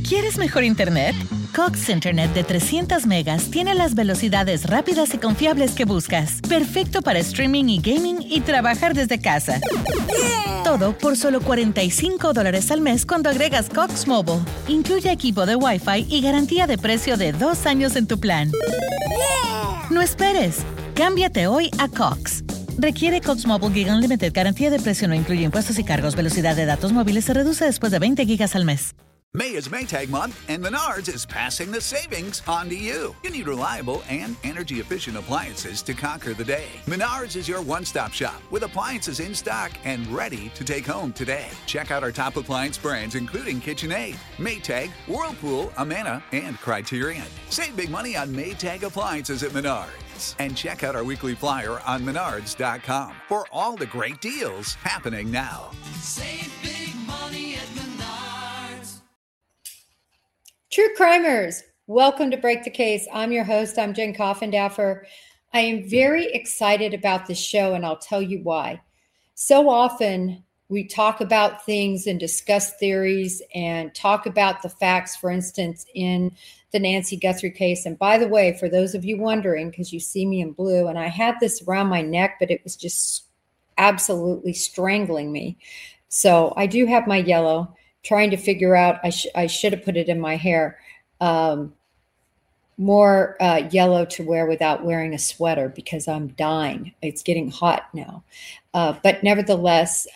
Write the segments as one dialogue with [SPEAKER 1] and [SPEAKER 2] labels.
[SPEAKER 1] ¿Quieres mejor internet? Cox Internet de 300 megas tiene las velocidades rápidas y confiables que buscas. Perfecto para streaming y gaming y trabajar desde casa. Todo por solo $45 al mes cuando agregas Cox Mobile. Incluye equipo de Wi-Fi y garantía de precio de 2 años en tu plan. No esperes. Cámbiate hoy a Cox. Requiere Cox Mobile Gig Unlimited. Garantía de precio no incluye impuestos y cargos. Velocidad de datos móviles se reduce después de 20 gigas al mes.
[SPEAKER 2] May is Maytag month, and Menards is passing the savings on to you. You need reliable and energy-efficient appliances to conquer the day. Menards is your one-stop shop with appliances in stock and ready to take home today. Check out our top appliance brands, including KitchenAid, Maytag, Whirlpool, Amana, and Criterion. Save big money on Maytag appliances at Menards. And check out our weekly flyer on Menards.com for all the great deals happening now.
[SPEAKER 3] Save big money at Menards.
[SPEAKER 4] True crimers, welcome to Break the Case. I'm your host. I'm Jen Coffindaffer. I am very excited about this show, and I'll tell you why. So often we talk about things and discuss theories and talk about the facts, for instance, in the Nancy Guthrie case. And by the way, for those of you wondering, because you see me in blue, and I had this around my neck, but it was just absolutely strangling me. So I do have my yellow. Trying to figure out, I should have put it in my hair, more yellow to wear without wearing a sweater because I'm dying. It's getting hot now. But nevertheless,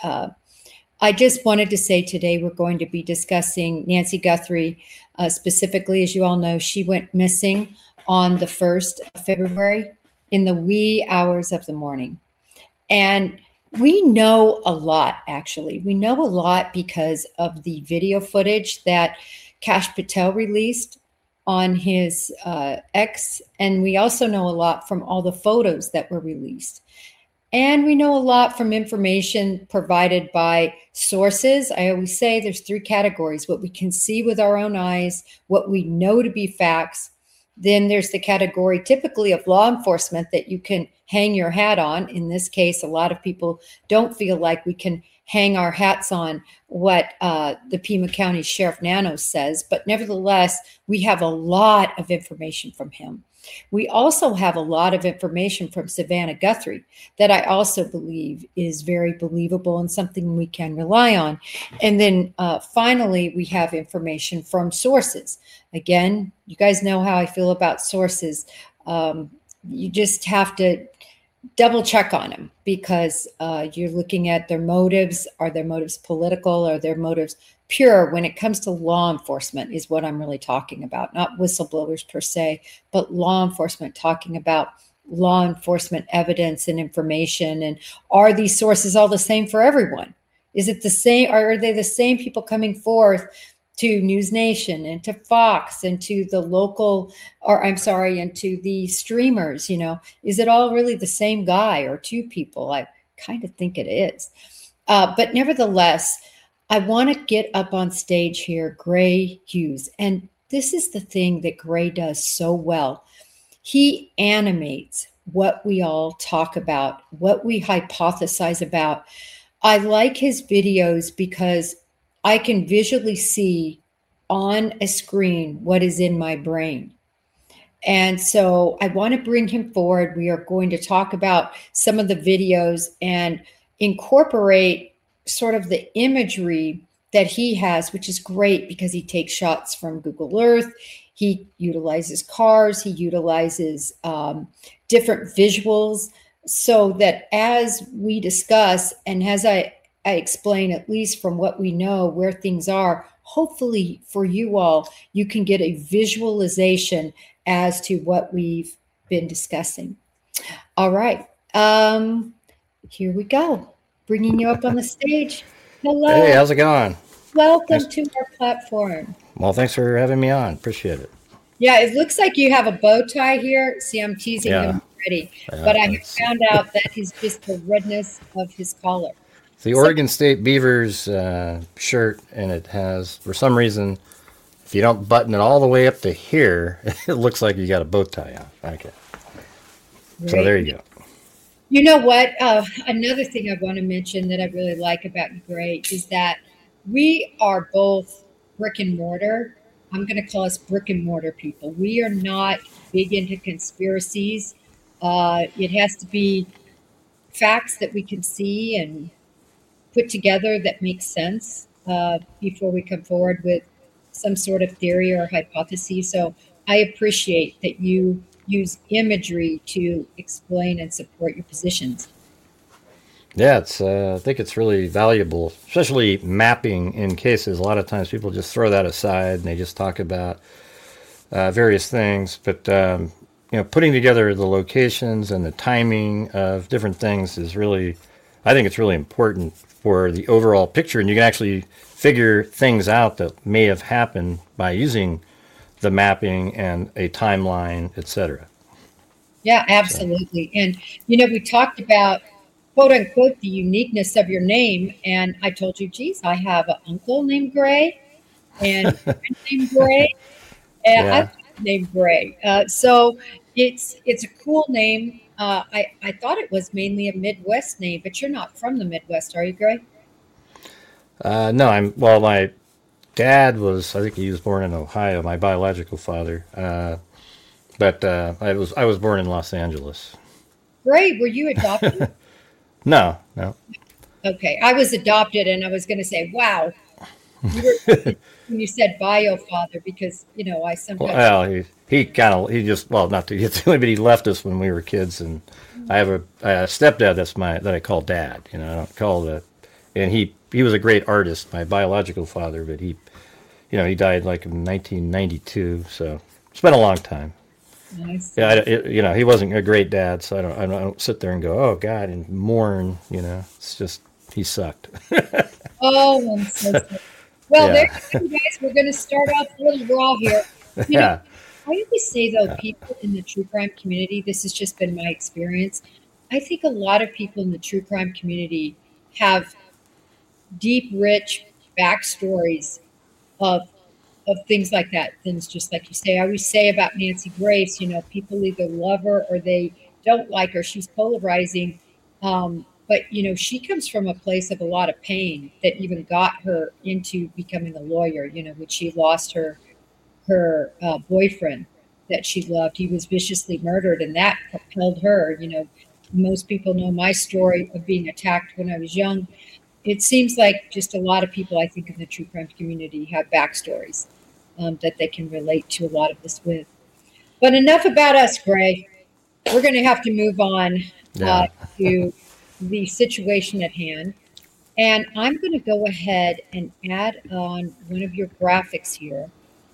[SPEAKER 4] I just wanted to say today we're going to be discussing Nancy Guthrie. Specifically, as you all know, she went missing on the 1st of February in the wee hours of the morning. And we know a lot, actually. We know a lot because of the video footage that Kash Patel released on his X. And we also know a lot from all the photos that were released. And we know a lot from information provided by sources. I always say there's 3 categories: what we can see with our own eyes, what we know to be facts. Then there's the category typically of law enforcement that you can hang your hat on. In this case, a lot of people don't feel like we can hang our hats on what the Pima County Sheriff Nano says. But nevertheless, we have a lot of information from him. We also have a lot of information from Savannah Guthrie that I also believe is very believable and something we can rely on. And then finally, we have information from sources. Again, you guys know how I feel about sources. You just have to double check on them because you're looking at their motives. Are their motives political? Are their motives pure when it comes to law enforcement is what I'm really talking about, not whistleblowers per se, but law enforcement, talking about law enforcement evidence and information. And are these sources all the same for everyone? Is it the same? Or are they the same people coming forth to News Nation and to Fox and to the local, and to the streamers? You know, is it all really the same guy or 2 people? I kind of think it is. But nevertheless, I want to get up on stage here, Gray Hughes. And this is the thing that Gray does so well. He animates what we all talk about, what we hypothesize about. I like his videos because I can visually see on a screen what is in my brain. And so I want to bring him forward. We are going to talk about some of the videos and incorporate sort of the imagery that he has, which is great because he takes shots from Google Earth. He utilizes cars. He utilizes different visuals so that as we discuss and as I explain, at least from what we know, where things are, hopefully for you all, you can get a visualization as to what we've been discussing. All right. Here we go. Bringing you up on the stage. Hello.
[SPEAKER 5] Hey, how's it going?
[SPEAKER 4] Welcome to our platform.
[SPEAKER 5] Well, thanks for having me on. Appreciate it.
[SPEAKER 4] Yeah, it looks like you have a bow tie here. See, I'm teasing him already. But I have found out that is just the redness of his collar.
[SPEAKER 5] The Oregon State Beavers shirt, and it has, for some reason, if you don't button it all the way up to here, it looks like you got a bow tie on. Okay. Great. So there you go.
[SPEAKER 4] You know what? Another thing I want to mention that I really like about you, Gray, is that we are both brick and mortar I'm going to call us brick and mortar people. We are not big into conspiracies. It has to be facts that we can see and put together that make sense before we come forward with some sort of theory or hypothesis. So I appreciate that you use imagery to explain and support your positions.
[SPEAKER 5] Yeah, I think it's really valuable, especially mapping in cases. A lot of times people just throw that aside and they just talk about various things. But putting together the locations and the timing of different things is really, I think it's really important for the overall picture. And you can actually figure things out that may have happened by using the mapping and a timeline, etc.
[SPEAKER 4] Yeah, absolutely. And, we talked about, quote unquote, the uniqueness of your name. And I told you, geez, I have an uncle named Gray and a friend named Gray. And I
[SPEAKER 5] Yeah.
[SPEAKER 4] named Gray. So it's a cool name. I thought it was mainly a Midwest name, but you're not from the Midwest, are you, Gray?
[SPEAKER 5] No, my dad was, I think he was born in Ohio, my biological father. But I was born in Los Angeles.
[SPEAKER 4] Gray, were you adopted?
[SPEAKER 5] No.
[SPEAKER 4] Okay, I was adopted, and I was going to say, wow, you were when you said bio father, because I sometimes
[SPEAKER 5] Well, he just, well, not to get to him, but he left us when we were kids, and I have a stepdad that I call dad. I don't call that, and he was a great artist, my biological father, but he died like in 1992, so it's been a long time.
[SPEAKER 4] nice.
[SPEAKER 5] Yeah, he wasn't a great dad, so I don't sit there and go, oh God, and mourn. It's just he sucked.
[SPEAKER 4] Oh, I'm so sorry. Well, there
[SPEAKER 5] Yeah,
[SPEAKER 4] you go, guys. We're going to start off a little raw here. You know,
[SPEAKER 5] yeah,
[SPEAKER 4] I always say, though, people in the true crime community, this has just been my experience. I think a lot of people in the true crime community have deep, rich backstories of things like that. Things just like you say. I always say about Nancy Grace, people either love her or they don't like her. She's polarizing. But she comes from a place of a lot of pain that even got her into becoming a lawyer. When she lost her boyfriend that she loved, he was viciously murdered, and that propelled her. Most people know my story of being attacked when I was young. It seems like just a lot of people, I think, in the true crime community have backstories that they can relate to a lot of this with. But enough about us, Gray. We're going to have to move on
[SPEAKER 5] yeah.
[SPEAKER 4] to the situation at hand. And I'm going to go ahead and add on one of your graphics here.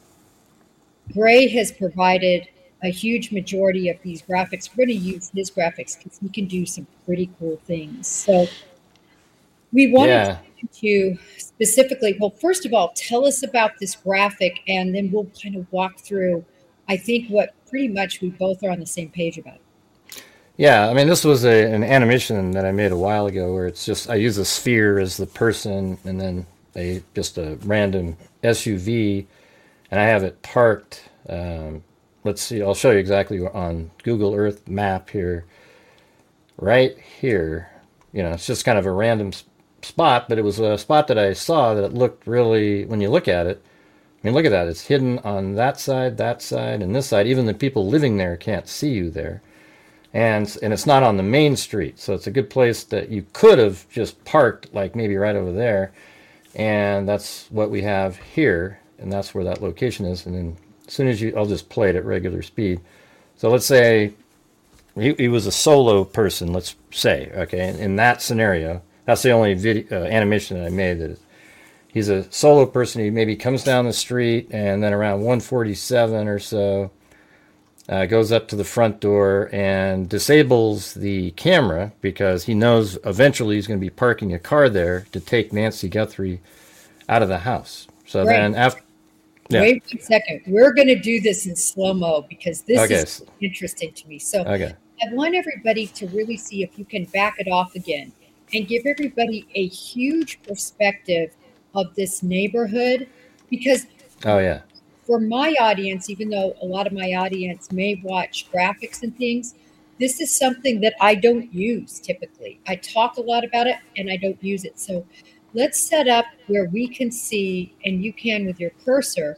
[SPEAKER 4] Gray has provided a huge majority of these graphics. We're going to use his graphics because he can do some pretty cool things. So we wanted
[SPEAKER 5] Yeah.
[SPEAKER 4] to specifically, well, first of all, tell us about this graphic, and then we'll kind of walk through, I think, what pretty much we both are on the same page about.
[SPEAKER 5] Yeah, I mean, this was an animation that I made a while ago where it's just, I use a sphere as the person and then just a random SUV, and I have it parked. Let's see, I'll show you exactly on Google Earth map here. Right here, it's just kind of a random spot, but it was a spot that I saw that it looked really, when you look at it, I mean, look at that. It's hidden on that side, and this side. Even the people living there can't see you there. And it's not on the main street, so it's a good place that you could have just parked, like maybe right over there. And that's what we have here, and that's where that location is. And then as soon as I'll just play it at regular speed. So let's say he was a solo person, let's say, okay? In that scenario, that's the only video animation that I made. That he's a solo person. He maybe comes down the street, and then around 147 or so, goes up to the front door and disables the camera because he knows eventually he's going to be parking a car there to take Nancy Guthrie out of the house. So
[SPEAKER 4] Right.
[SPEAKER 5] then after, yeah,
[SPEAKER 4] Wait 1 second. We're going to do this in slow-mo because this
[SPEAKER 5] Okay.
[SPEAKER 4] is interesting to me. So
[SPEAKER 5] okay,
[SPEAKER 4] I want everybody to really see if you can back it off again and give everybody a huge perspective of this neighborhood. Because
[SPEAKER 5] oh yeah,
[SPEAKER 4] for my audience, even though a lot of my audience may watch graphics and things, this is something that I don't use typically. I talk a lot about it and I don't use it. So let's set up where we can see, and you can with your cursor,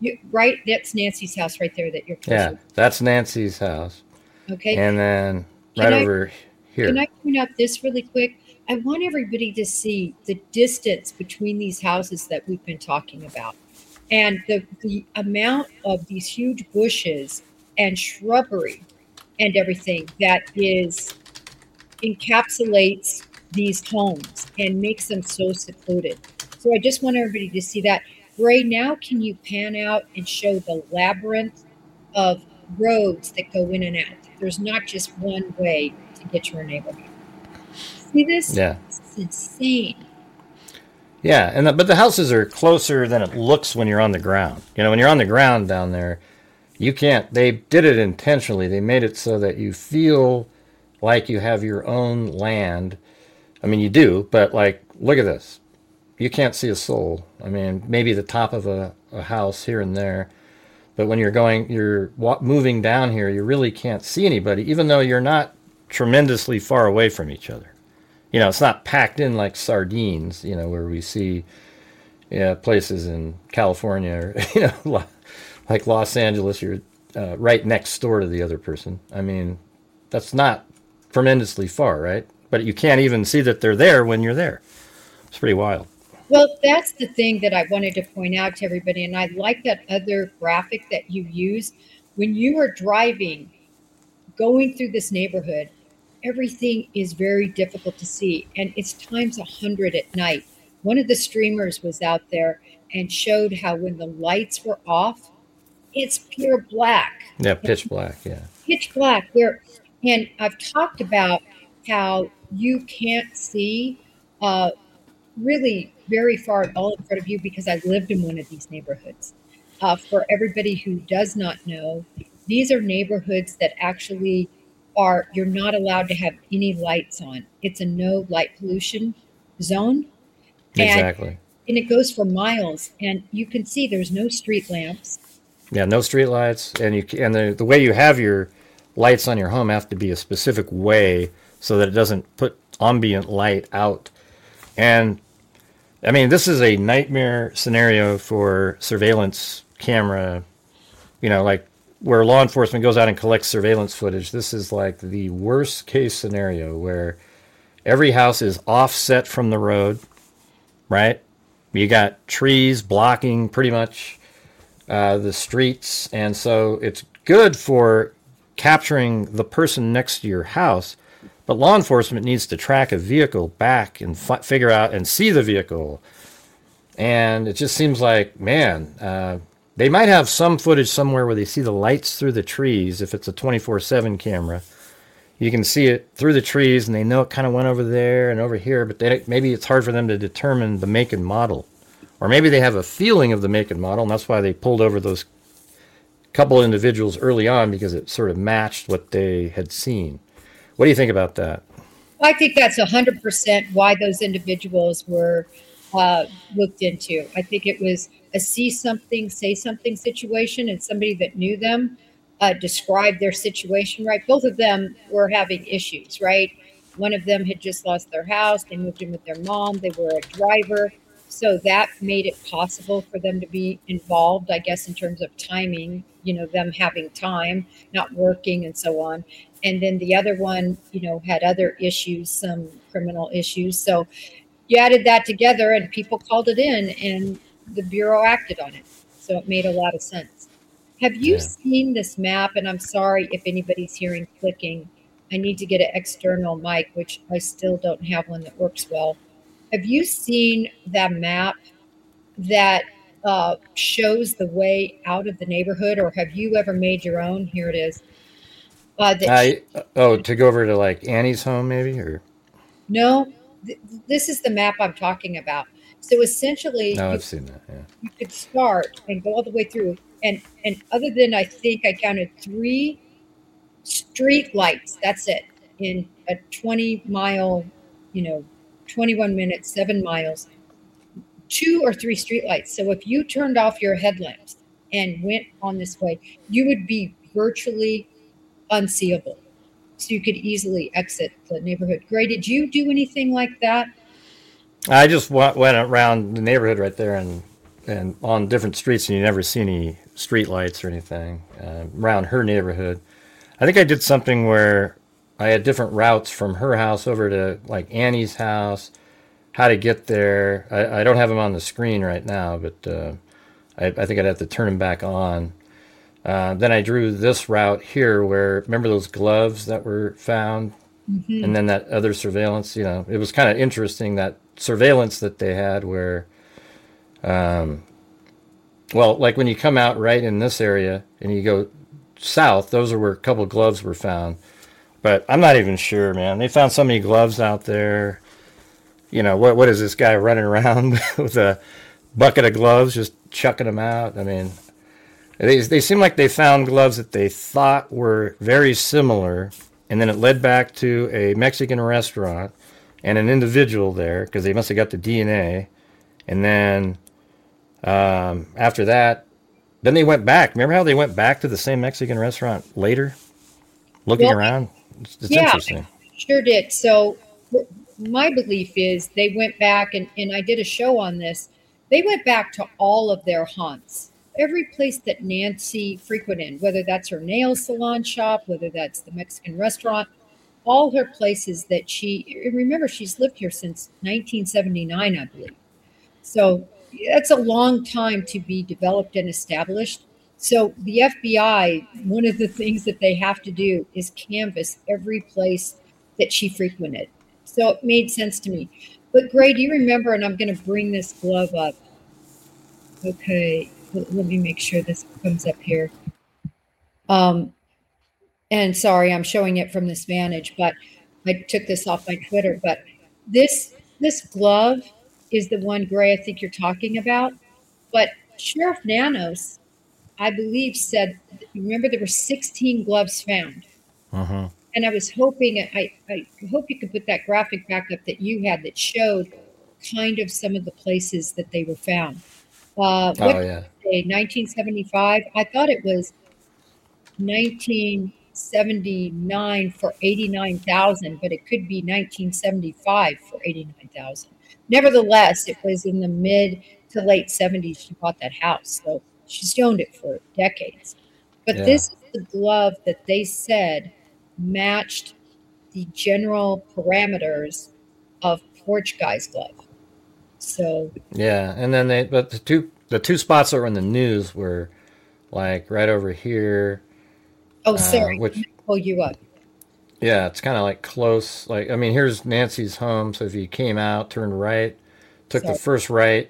[SPEAKER 4] Right, that's Nancy's house right there that you're
[SPEAKER 5] Yeah,
[SPEAKER 4] closer.
[SPEAKER 5] that's Nancy's house.
[SPEAKER 4] Okay.
[SPEAKER 5] And then
[SPEAKER 4] Can
[SPEAKER 5] right
[SPEAKER 4] I
[SPEAKER 5] over
[SPEAKER 4] can
[SPEAKER 5] here.
[SPEAKER 4] I point out this really quick? I want everybody to see the distance between these houses that we've been talking about, and the amount of these huge bushes and shrubbery and everything that is encapsulates these homes and makes them so secluded. So I just want everybody to see that. Ray, now can you pan out and show the labyrinth of roads that go in and out? There's not just one way to get to your neighborhood. See this?
[SPEAKER 5] Yeah.
[SPEAKER 4] It's insane.
[SPEAKER 5] Yeah, but the houses are closer than it looks when you're on the ground. You know, when you're on the ground down there, you can't. They did it intentionally. They made it so that you feel like you have your own land. I mean, you do, but like, look at this. You can't see a soul. I mean, maybe the top of a house here and there, but when you're moving down here, you really can't see anybody, even though you're not tremendously far away from each other. You know, it's not packed in like sardines, you know, where we see places in California or, like Los Angeles, you're right next door to the other person. I mean, that's not tremendously far, right? But you can't even see that they're there when you're there. It's pretty wild.
[SPEAKER 4] Well, that's the thing that I wanted to point out to everybody. And I like that other graphic that you use. When you are driving, going through this neighborhood, everything is very difficult to see. And it's times 100 at night. One of the streamers was out there and showed how when the lights were off, it's pure black.
[SPEAKER 5] Yeah, pitch black, yeah.
[SPEAKER 4] Pitch black. And I've talked about how you can't see really very far at all in front of you because I lived in one of these neighborhoods. For everybody who does not know, these are neighborhoods that actually you're not allowed to have any lights on. It's a no light pollution zone.
[SPEAKER 5] Exactly.
[SPEAKER 4] And it goes for miles. And you can see there's no street lamps.
[SPEAKER 5] Yeah, no street lights. And the way you have your lights on your home have to be a specific way so that it doesn't put ambient light out. And I mean, this is a nightmare scenario for surveillance camera, like where law enforcement goes out and collects surveillance footage. This is like the worst case scenario where every house is offset from the road, right? You got trees blocking pretty much the streets. And so it's good for capturing the person next to your house. But law enforcement needs to track a vehicle back and figure out and see the vehicle. And it just seems like, man, they might have some footage somewhere where they see the lights through the trees. If it's a 24/7 camera, you can see it through the trees and they know it kind of went over there and over here. But maybe it's hard for them to determine the make and model. Or maybe they have a feeling of the make and model, and that's why they pulled over those couple individuals early on because it sort of matched what they had seen. What do you think about that?
[SPEAKER 4] I think that's 100% why those individuals were looked into. I think it was a see something, say something situation, and somebody that knew them described their situation, right? Both of them were having issues, right? One of them had just lost their house. They moved in with their mom. They were a driver. So that made it possible for them to be involved, I guess, in terms of timing, them having time, not working and so on. And then the other one, had other issues, some criminal issues. So you added that together and people called it in and the Bureau acted on it. So it made a lot of sense. Have you seen this map? And I'm sorry if anybody's hearing clicking. I need to get an external mic, which I still don't have one that works well. Have you seen that map that shows the way out of the neighborhood, or have you ever made your own? Here it is.
[SPEAKER 5] To go over to like Annie's home maybe, or
[SPEAKER 4] no, this is the map I'm talking about. So essentially,
[SPEAKER 5] I've seen that. Yeah,
[SPEAKER 4] you could start and go all the way through, and other than I think I counted 3 street lights. That's it in a 20-mile, 21 minutes, 7 miles. 2 or 3 street lights. So if you turned off your headlamps and went on this way, you would be virtually unseeable. So you could easily exit the neighborhood. Gray, did you do anything like that?
[SPEAKER 5] I just went around the neighborhood right there and and on different streets, and you never see any street lights or anything around her neighborhood. I think I did something where I had different routes from her house over to like Annie's house, how to get there. I don't have them on the screen right now, but I think I'd have to turn them back on. Then I drew this route here where, remember those gloves that were found?
[SPEAKER 4] Mm-hmm.
[SPEAKER 5] And then that other surveillance, it was kind of interesting, that surveillance that they had where, well, like when you come out right in this area and you go south, those are where a couple of gloves were found. But I'm not even sure, man. They found so many gloves out there. What is this guy running around with a bucket of gloves, just chucking them out? I mean, they seem like they found gloves that they thought were very similar, and then it led back to a Mexican restaurant and an individual there because they must have got the DNA. And then after that, then they went back. Remember how they went back to the same Mexican restaurant later, looking around? It's interesting.
[SPEAKER 4] Sure did. So my belief is they went back, and I did a show on this. They went back to all of their haunts. Every place that Nancy frequented, whether that's her nail salon shop, whether that's the Mexican restaurant, all her places that remember, she's lived here since 1979, I believe. So that's a long time to be developed and established. So the FBI, one of the things that they have to do is canvass every place that she frequented. So it made sense to me. But Gray, do you remember, and I'm going to bring this glove up. Okay, let me make sure this comes up here. And sorry, I'm showing it from this vantage, but I took this off my Twitter. But this glove is the one, Gray, I think you're talking about. But Sheriff Nanos, I believe, said, remember there were 16 gloves found.
[SPEAKER 5] Uh-huh.
[SPEAKER 4] And I was hoping, I hope you could put that graphic back up that you had that showed kind of some of the places that they were found. What did I say, 1975? I thought it was 1979 for 89,000, but it could be 1975 for 89,000. Nevertheless, it was in the mid to late 70s she bought that house. So she's owned it for decades. But this is the glove that they said matched the general parameters of Porch Guy's glove. So
[SPEAKER 5] and then but the two spots that were in the news were like right over here.
[SPEAKER 4] Oh, sorry.
[SPEAKER 5] Which,
[SPEAKER 4] Let me pull you up.
[SPEAKER 5] Yeah, it's kind of like close. Like, I mean, here's Nancy's home. So if you came out, turned right, took the first right,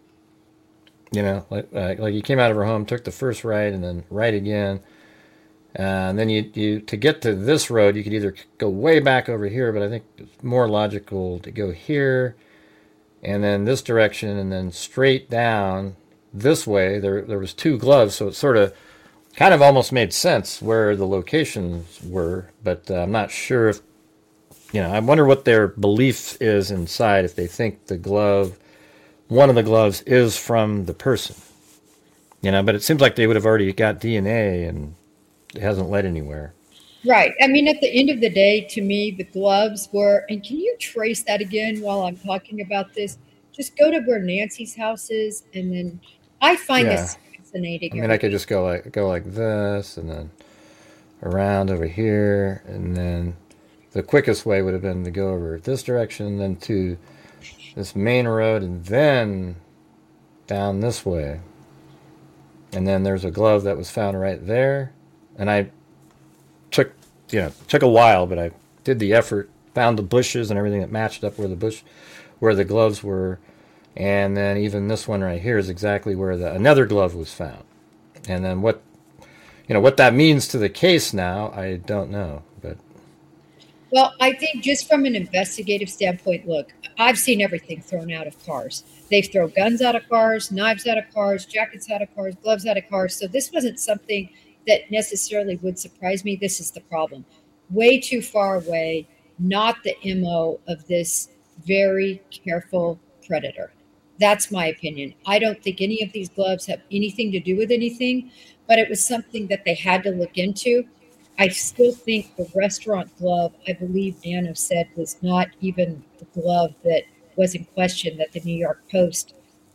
[SPEAKER 5] like you came out of her home, took the first right, and then right again. And then you to get to this road, you could either go way back over here, but I think it's more logical to go here, and then this direction, and then straight down this way. There was two gloves, so it sort of kind of almost made sense where the locations were, but I'm not sure if, I wonder what their belief is inside, if they think one of the gloves is from the person, but it seems like they would have already got DNA and it hasn't led anywhere.
[SPEAKER 4] Right. I mean, at the end of the day, to me, the gloves were, and can you trace that again while I'm talking about this? Just go to where Nancy's house is, and then I find this fascinating.
[SPEAKER 5] I mean, I could just go like this, and then around over here, and then the quickest way would have been to go over this direction, then to this main road, and then down this way. And then there's a glove that was found right there. And I took a while, but I did the effort, found the bushes and everything that matched up where the gloves were. And then even this one right here is exactly where another glove was found. And then what that means to the case now, I don't know. But
[SPEAKER 4] well, I think just from an investigative standpoint, look, I've seen everything thrown out of cars. They've thrown guns out of cars, knives out of cars, jackets out of cars, gloves out of cars. So this wasn't something that necessarily would surprise me. This is the problem. Way too far away, not the MO of this very careful predator. That's my opinion. I don't think any of these gloves have anything to do with anything, but it was something that they had to look into. I still think the restaurant glove, I believe Nano said, was not even the glove that was in question that the New York Post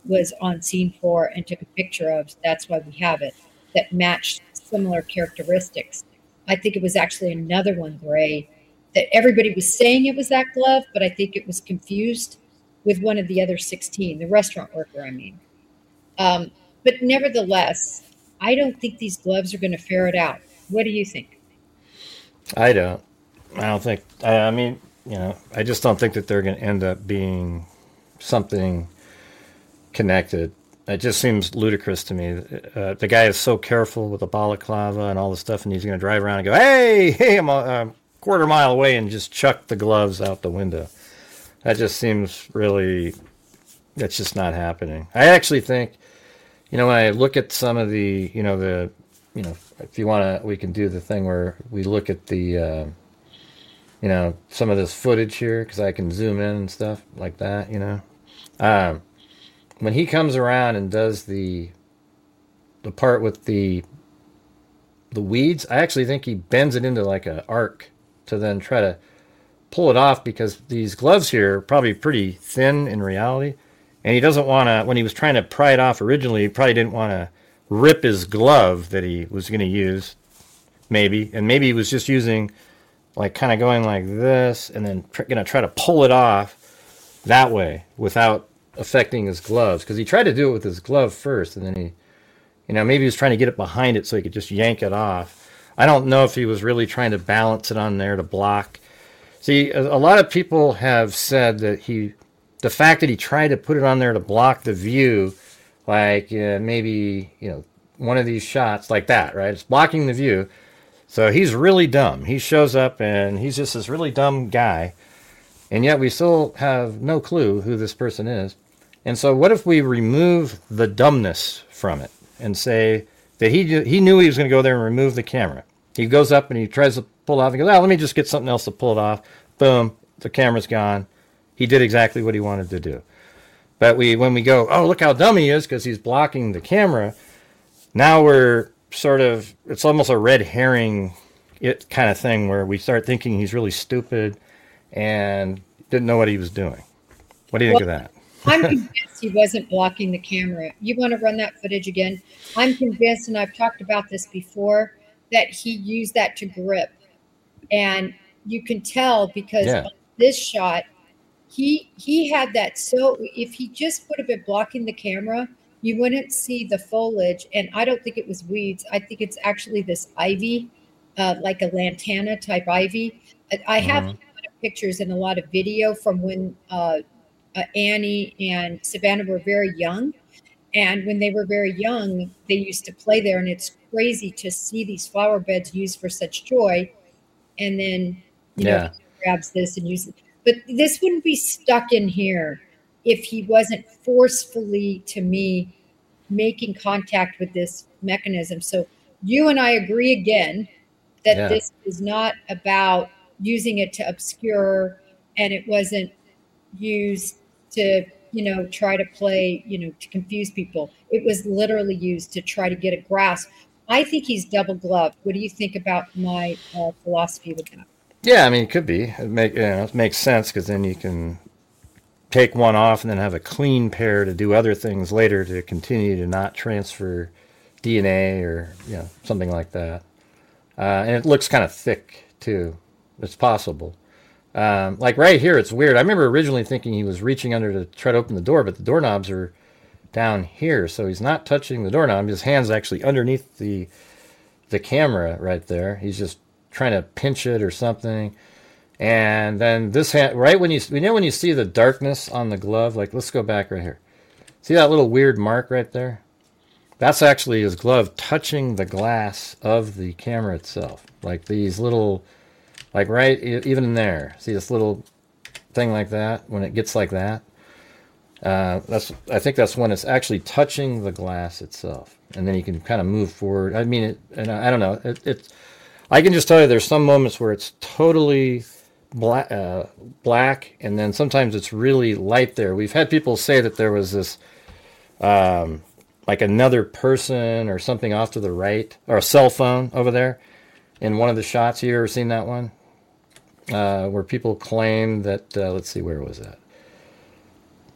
[SPEAKER 4] was on scene for and took a picture of. That's why we have it, that matched similar characteristics. I think it was actually another one, Gray, that everybody was saying it was that glove, but I think it was confused with one of the other 16, the restaurant worker, I mean. But nevertheless, I don't think these gloves are going to ferret out. What do you think?
[SPEAKER 5] I don't. I don't think. I mean, I just don't think that they're going to end up being something connected. It just seems ludicrous to me. The guy is so careful with the balaclava and all this stuff, and he's going to drive around and go, hey, I'm a quarter mile away, and just chuck the gloves out the window. That just seems really, that's just not happening. I actually think, when I look at some of the, if you want to, we can do the thing where we look at the, some of this footage here, because I can zoom in and stuff like that, when he comes around and does the part with the weeds, I actually think he bends it into like an arc to then try to pull it off, because these gloves here are probably pretty thin in reality, and he doesn't want to, when he was trying to pry it off originally, he probably didn't want to rip his glove that he was going to use, maybe he was just using, like, kind of going like this, and then going to try to pull it off that way without affecting his gloves, because he tried to do it with his glove first, and then he, maybe he was trying to get it behind it so he could just yank it off. I don't know if he was really trying to balance it on there to block. See, a lot of people have said that the fact that he tried to put it on there to block the view, like maybe, one of these shots like that, right? It's blocking the view. So he's really dumb. He shows up and he's just this really dumb guy. And yet we still have no clue who this person is. And so what if we remove the dumbness from it and say that he knew he was going to go there and remove the camera. He goes up and he tries to pull it off and goes, let me just get something else to pull it off. Boom, the camera's gone. He did exactly what he wanted to do. But when we go, oh, look how dumb he is because he's blocking the camera, now we're sort of, it's almost a red herring kind of thing where we start thinking he's really stupid and didn't know what he was doing. What do you think of that?
[SPEAKER 4] I'm convinced he wasn't blocking the camera. You want to run that footage again? I'm convinced, and I've talked about this before, that he used that to grip. And you can tell because on this shot, he had that. So if he just would have been blocking the camera, you wouldn't see the foliage. And I don't think it was weeds. I think it's actually this ivy, like a lantana type ivy. I have a lot of pictures and a lot of video from when Annie and Savannah were very young. And when they were very young, they used to play there. And it's crazy to see these flower beds used for such joy. And then, you know, he grabs this and uses it. But this wouldn't be stuck in here if he wasn't forcefully, to me, making contact with this mechanism. So you and I agree again that this is not about using it to obscure, and it wasn't used to, try to play, to confuse people. It was literally used to try to get a grasp. I think he's double gloved. What do you think about my philosophy with that?
[SPEAKER 5] Yeah, I mean, it could be. It makes sense because then you can take one off and then have a clean pair to do other things later to continue to not transfer DNA or something like that. And it looks kind of thick too. It's possible. Like right here, it's weird. I remember originally thinking he was reaching under to try to open the door, but the doorknobs are down here, so he's not touching the doorknob. His hand's actually underneath the camera right there. He's just trying to pinch it or something. And then this hand, right when you see the darkness on the glove, like let's go back right here. See that little weird mark right there? That's actually his glove touching the glass of the camera itself. Like these little, like right even in there. See this little thing like that? When it gets like that, I think that's when it's actually touching the glass itself, and then you can kind of move forward. I mean, and I don't know. I can just tell you there's some moments where it's totally black, and then sometimes it's really light there. We've had people say that there was this, like another person or something off to the right, or a cell phone over there in one of the shots. You ever seen that one? Where people claim that, let's see, where was that?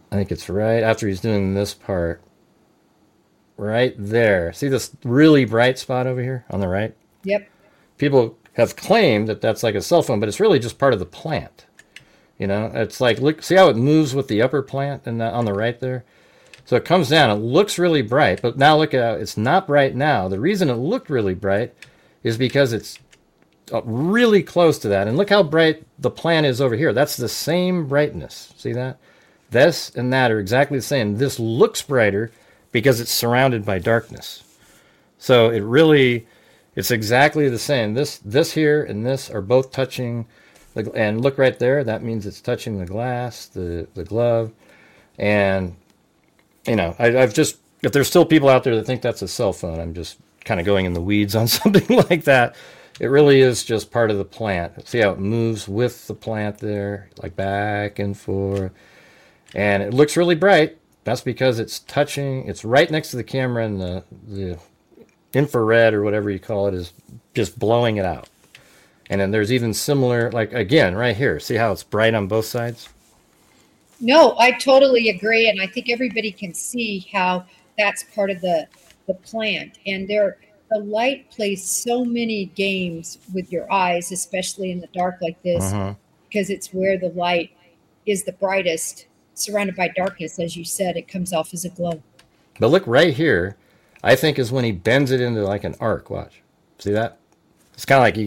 [SPEAKER 5] I think it's right after he's doing this part. Right there. See this really bright spot over here on the right?
[SPEAKER 4] Yep.
[SPEAKER 5] People have claimed that that's like a cell phone, but it's really just part of the plant. You know, it's like, look, see how it moves with the upper plant and on the right there? So it comes down, it looks really bright, but now look at it's not bright now. The reason it looked really bright is because it's really close to that. And look how bright the plant is over here. That's the same brightness. See that? This and that are exactly the same. This looks brighter because it's surrounded by darkness. So it's exactly the same. This here and this are both touching, and look right there. That means it's touching the glass, the glove, and you know, I've just, if there's still people out there that think that's a cell phone, I'm just kind of going in the weeds on something like that. It really is just part of the plant. See how it moves with the plant there, like back and forth, and it looks really bright. That's because it's touching, it's right next to the camera, and the infrared or whatever you call it is just blowing it out. And then there's even similar, like again, right here. See how it's bright on both sides?
[SPEAKER 4] No, I totally agree. And I think everybody can see how that's part of the plant. And the light plays so many games with your eyes, especially in the dark like this, because it's where the light is the brightest. Surrounded by darkness, as you said, it comes off as a glow.
[SPEAKER 5] But look right here, I think is when he bends it into like an arc. Watch. See that? It's kind of like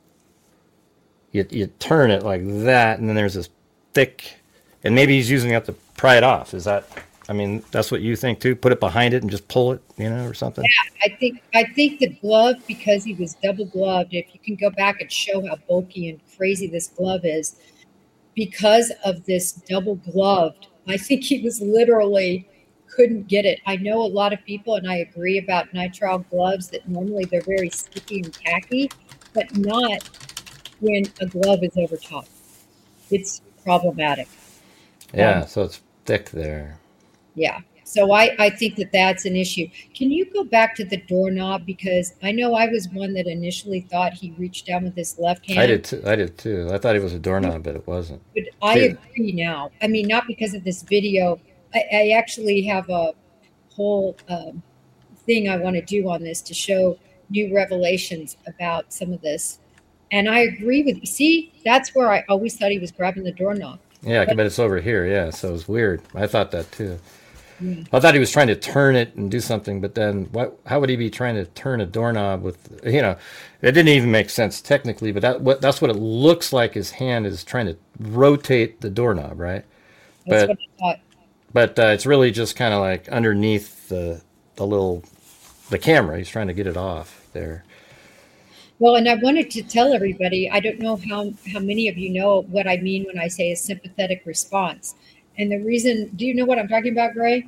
[SPEAKER 5] you turn it like that, and then there's this thick, and maybe he's using that to pry it off. Is that, I mean, that's what you think too? Put it behind it and just pull it, you know, or something?
[SPEAKER 4] Yeah, I think the glove, because he was double gloved, if you can go back and show how bulky and crazy this glove is, because of this double gloved, I think he was literally couldn't get it. I know a lot of people, and I agree about nitrile gloves, that normally they're very sticky and tacky, but not when a glove is over top. It's problematic.
[SPEAKER 5] Yeah, so it's thick there.
[SPEAKER 4] Yeah. So I think that's an issue. Can you go back to the doorknob? Because I know I was one that initially thought he reached down with his left hand.
[SPEAKER 5] I did too. I thought it was a doorknob, but it wasn't.
[SPEAKER 4] But I agree now. I mean, not because of this video. I actually have a whole thing I want to do on this to show new revelations about some of this. And I agree with you. See, that's where I always thought he was grabbing the doorknob.
[SPEAKER 5] Yeah, but it's over here. Yeah, so it was weird. I thought that too.
[SPEAKER 4] Yeah.
[SPEAKER 5] I thought he was trying to turn it and do something, but then how would he be trying to turn a doorknob with, you know, it didn't even make sense technically, but that's what it looks like. His hand is trying to rotate the doorknob, right?
[SPEAKER 4] That's what I thought.
[SPEAKER 5] But it's really just kind of like underneath the camera. He's trying to get it off there.
[SPEAKER 4] Well, and I wanted to tell everybody, I don't know how many of you know what I mean when I say a sympathetic response. And the reason, do you know what I'm talking about, Gray?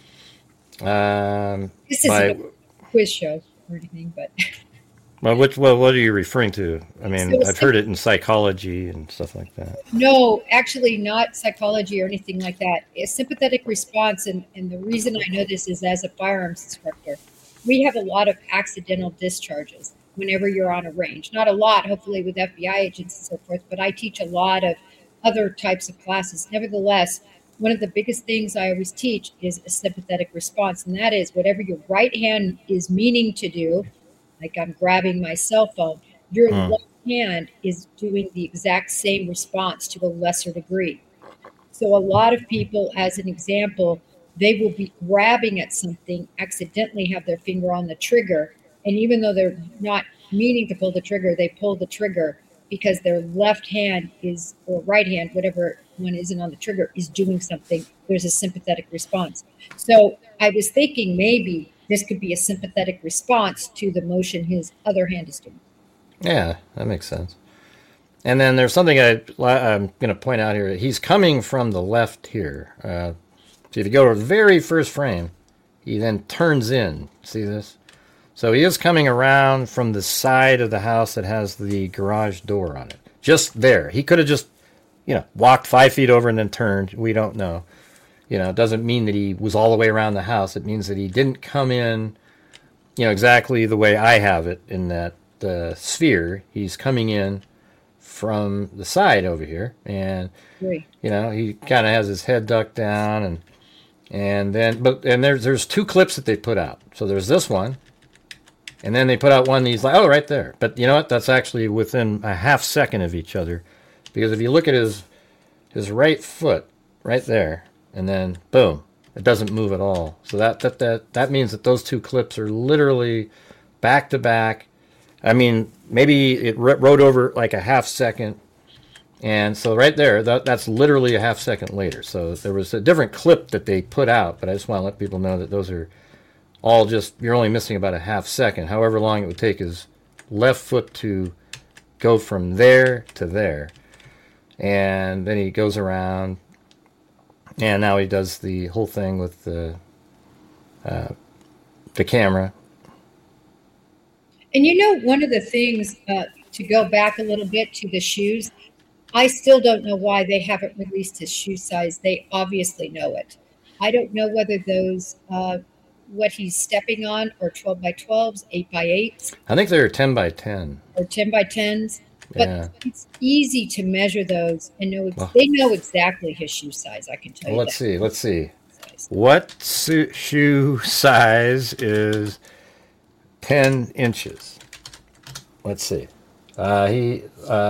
[SPEAKER 4] This isn't a quiz show or anything, but.
[SPEAKER 5] Well, what are you referring to? I mean, I've heard it in psychology and stuff like that.
[SPEAKER 4] No, actually not psychology or anything like that. A sympathetic response, and the reason I know this is as a firearms instructor, we have a lot of accidental discharges whenever you're on a range. Not a lot, hopefully, with FBI agents and so forth, but I teach a lot of other types of classes. Nevertheless, one of the biggest things I always teach is a sympathetic response, and that is whatever your right hand is meaning to do, like I'm grabbing my cell phone, your left hand is doing the exact same response to a lesser degree. So a lot of people, as an example, they will be grabbing at something, accidentally have their finger on the trigger, and even though they're not meaning to pull the trigger, they pull the trigger because their left hand is, or right hand, whatever one isn't on the trigger, is doing something. There's a sympathetic response. So I was thinking maybe this could be a sympathetic response to the motion his other hand is doing.
[SPEAKER 5] Yeah, that makes sense. And then there's something I'm going to point out here. He's coming from the left here. So if you go to the very first frame, he then turns in. See this? So he is coming around from the side of the house that has the garage door on it. Just there. He could have just, walked 5 feet over and then turned. We don't know. It doesn't mean that he was all the way around the house. It means that he didn't come in, exactly the way I have it in that sphere. He's coming in from the side over here, and
[SPEAKER 4] Agree.
[SPEAKER 5] he kind of has his head ducked down, and then there's two clips that they put out. So there's this one, and then they put out one. He's like, oh, right there. But you know what? That's actually within a half second of each other, because if you look at his right foot right there, and then boom, it doesn't move at all. So that means that those two clips are literally back to back. I mean, maybe it rode over like a half second. And so right there, that's literally a half second later. So there was a different clip that they put out, but I just want to let people know that those are all you're only missing about a half second, however long it would take his left foot to go from there to there. And then he goes around, and now he does the whole thing with the camera.
[SPEAKER 4] And one of the things, to go back a little bit to the shoes, I still don't know why they haven't released his shoe size. They obviously know it. I don't know whether those, what he's stepping on are 12 by 12s, 8 by 8s.
[SPEAKER 5] I think they're 10 by 10.
[SPEAKER 4] Or 10 by 10s. But
[SPEAKER 5] Yeah.
[SPEAKER 4] it's easy to measure those and they know exactly his shoe size, I can tell you
[SPEAKER 5] Let's
[SPEAKER 4] that.
[SPEAKER 5] see. What shoe size is 10 inches? Let's see. He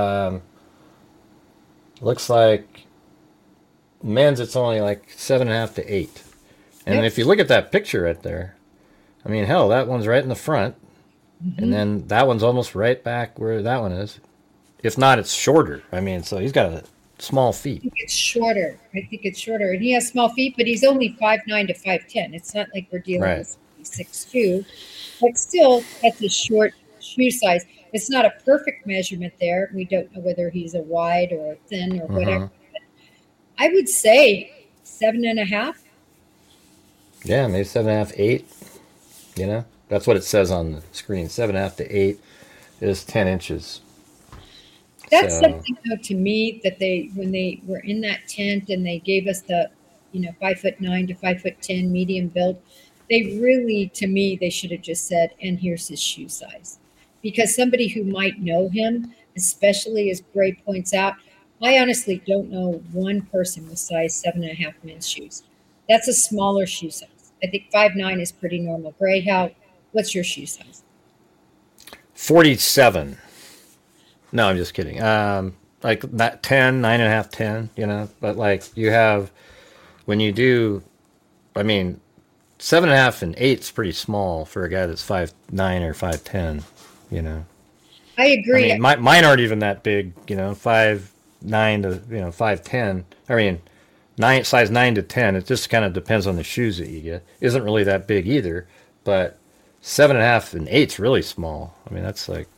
[SPEAKER 5] looks like men's, it's only like 7.5 to 8. And
[SPEAKER 4] Yep.
[SPEAKER 5] if you look at that picture right there, I mean, hell, that one's right in the front.
[SPEAKER 4] Mm-hmm.
[SPEAKER 5] And then that one's almost right back where that one is. If not, it's shorter. I mean, so he's got a small feet.
[SPEAKER 4] I think it's shorter. And he has small feet, but he's only 5'9" to 5'10". It's not like we're dealing
[SPEAKER 5] Right.
[SPEAKER 4] with 6'2". But still, that's a short shoe size. It's not a perfect measurement there. We don't know whether he's a wide or a thin or whatever. But I would say 7.5.
[SPEAKER 5] Yeah, maybe 7.5, 8. That's what it says on the screen. 7.5 to 8 is 10 inches.
[SPEAKER 4] That's
[SPEAKER 5] So-
[SPEAKER 4] something, though, to me, that when they were in that tent and they gave us the, 5'9" to 5'10" medium build, they really, to me, they should have just said, and here's his shoe size. Because somebody who might know him, especially as Bray points out, I honestly don't know one person with size 7.5 men's shoes. That's a smaller shoe size. I think 5'9" is pretty normal. Bray, what's your shoe size?
[SPEAKER 5] 47. No, I'm just kidding. Like that 10, 9.5, 10, but like you have, when you do, I mean, 7.5 and 8 is pretty small for a guy that's 5'9" or 5'10",
[SPEAKER 4] I agree.
[SPEAKER 5] I mean, mine aren't even that big, 5'9" to, 5'10". I mean, size 9 to 10, it just kind of depends on the shoes that you get. Isn't really that big either, but 7.5 and 8's really small. I mean, that's like,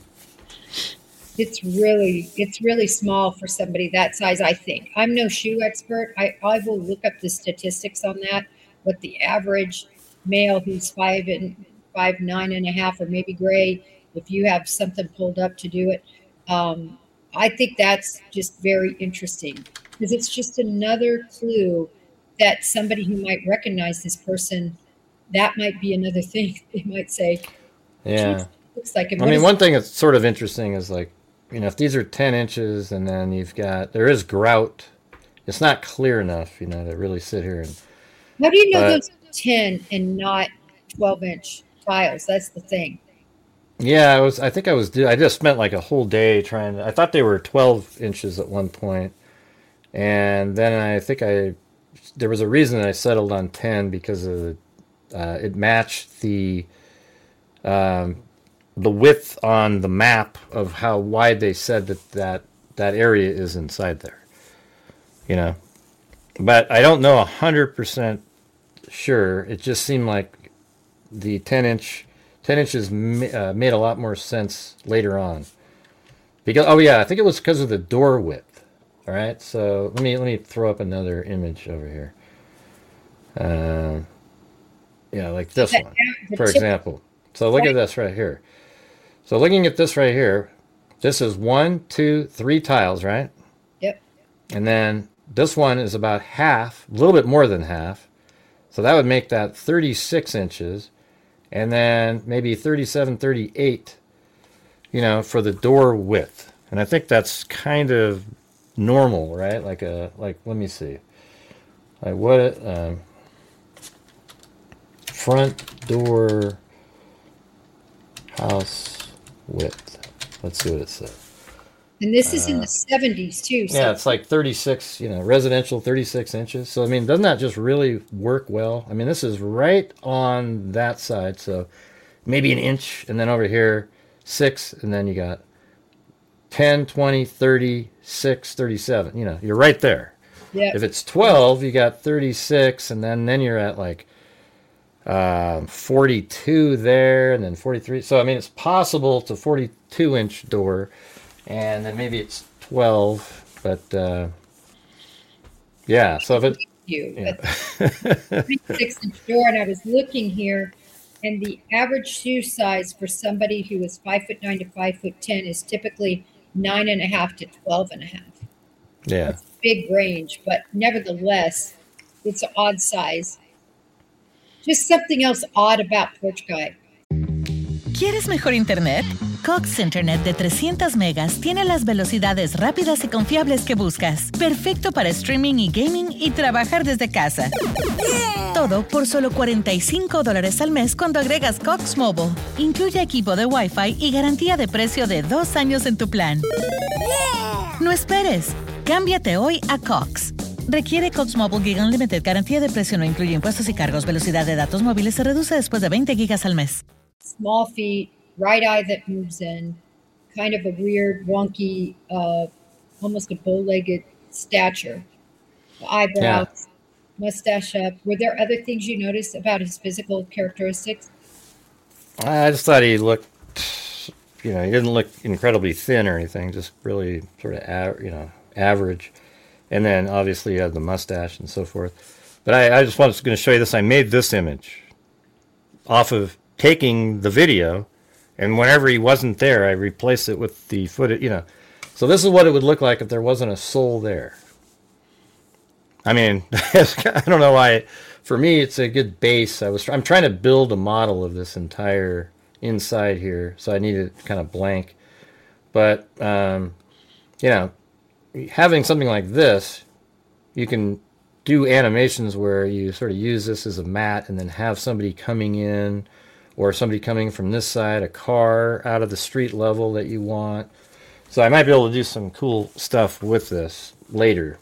[SPEAKER 4] It's really small for somebody that size, I think. I'm no shoe expert. I will look up the statistics on that, what the average male who's 5'9.5", or maybe Gray, if you have something pulled up to do it. I think that's just very interesting because it's just another clue that somebody who might recognize this person, that might be another thing. They might say,
[SPEAKER 5] yeah.
[SPEAKER 4] "Geez, looks like him."
[SPEAKER 5] I mean, one thing that's sort of interesting is like, if these are 10 inches and then there is grout, it's not clear enough, to really sit here and.
[SPEAKER 4] How do you know
[SPEAKER 5] but-
[SPEAKER 4] those are 10 and not 12-inch tiles? That's the thing.
[SPEAKER 5] Yeah, I just spent like a whole day I thought they were 12 inches at one point. And then I think there was a reason that I settled on 10 because of it matched the width on the map of how wide they said that area is inside there. But I don't know 100% sure. It just seemed like the 10 inches made a lot more sense later on. Because I think it was because of the door width. All right, so let me throw up another image over here. Like this one, for example. So look at this right here. So looking at this right here, this is 1, 2, 3 tiles, right?
[SPEAKER 4] Yep.
[SPEAKER 5] And then this one is about half, a little bit more than half. So that would make that 36 inches. And then maybe 37, 38, for the door width. And I think that's kind of normal, right? Like let me see. Like what front door house width. Let's see what it says.
[SPEAKER 4] And this is in the 70s too. So
[SPEAKER 5] Yeah, it's like 36, residential 36 inches. So, I mean, doesn't that just really work well? I mean, this is right on that side. So maybe an inch, and then over here, 6, and then you got 10, 20, 30, 6, 37. You're right there.
[SPEAKER 4] yeah.
[SPEAKER 5] If it's 12, you got 36, and then you're at like 42 there, and then 43. So, I mean, it's possible it's a 42-inch door. And then maybe it's 12, but yeah. So if it,
[SPEAKER 4] You. But 36-inch door, and I was looking here, and the average shoe size for somebody who is 5'9" to 5'10" is typically 9.5 to 12.5.
[SPEAKER 5] yeah,
[SPEAKER 4] That's a big range, but nevertheless, it's an odd size. Just something else odd about Porch Guy.
[SPEAKER 1] ¿Quieres mejor internet? Cox Internet de 300 megas tiene las velocidades rápidas y confiables que buscas. Perfecto para streaming y gaming y trabajar desde casa. Todo por solo $45 al mes cuando agregas Cox Mobile. Incluye equipo de Wi-Fi y garantía de precio de 2 años en tu plan. No esperes. Cámbiate hoy a Cox. Requiere Cox Mobile Gig Unlimited. Garantía de precio no incluye impuestos y cargos. Velocidad de datos móviles se reduce después de 20 gigas al mes.
[SPEAKER 4] Small feet, right eye that moves in, kind of a weird, wonky, almost a bow-legged stature. The eyebrows, mustache up. Were there other things you noticed about his physical characteristics?
[SPEAKER 5] I just thought he looked, he didn't look incredibly thin or anything, just really sort of, average. And then obviously he had the mustache and so forth. But I just was going to show you this. I made this image off of taking the video, and whenever he wasn't there, I replaced it with the footage, So this is what it would look like if there wasn't a soul there. I mean, I don't know why. For me, it's a good base. I'm trying to build a model of this entire inside here, so I need it kind of blank. But, having something like this, you can do animations where you sort of use this as a mat and then have somebody coming in, or somebody coming from this side, a car out of the street level that you want. So I might be able to do some cool stuff with this later.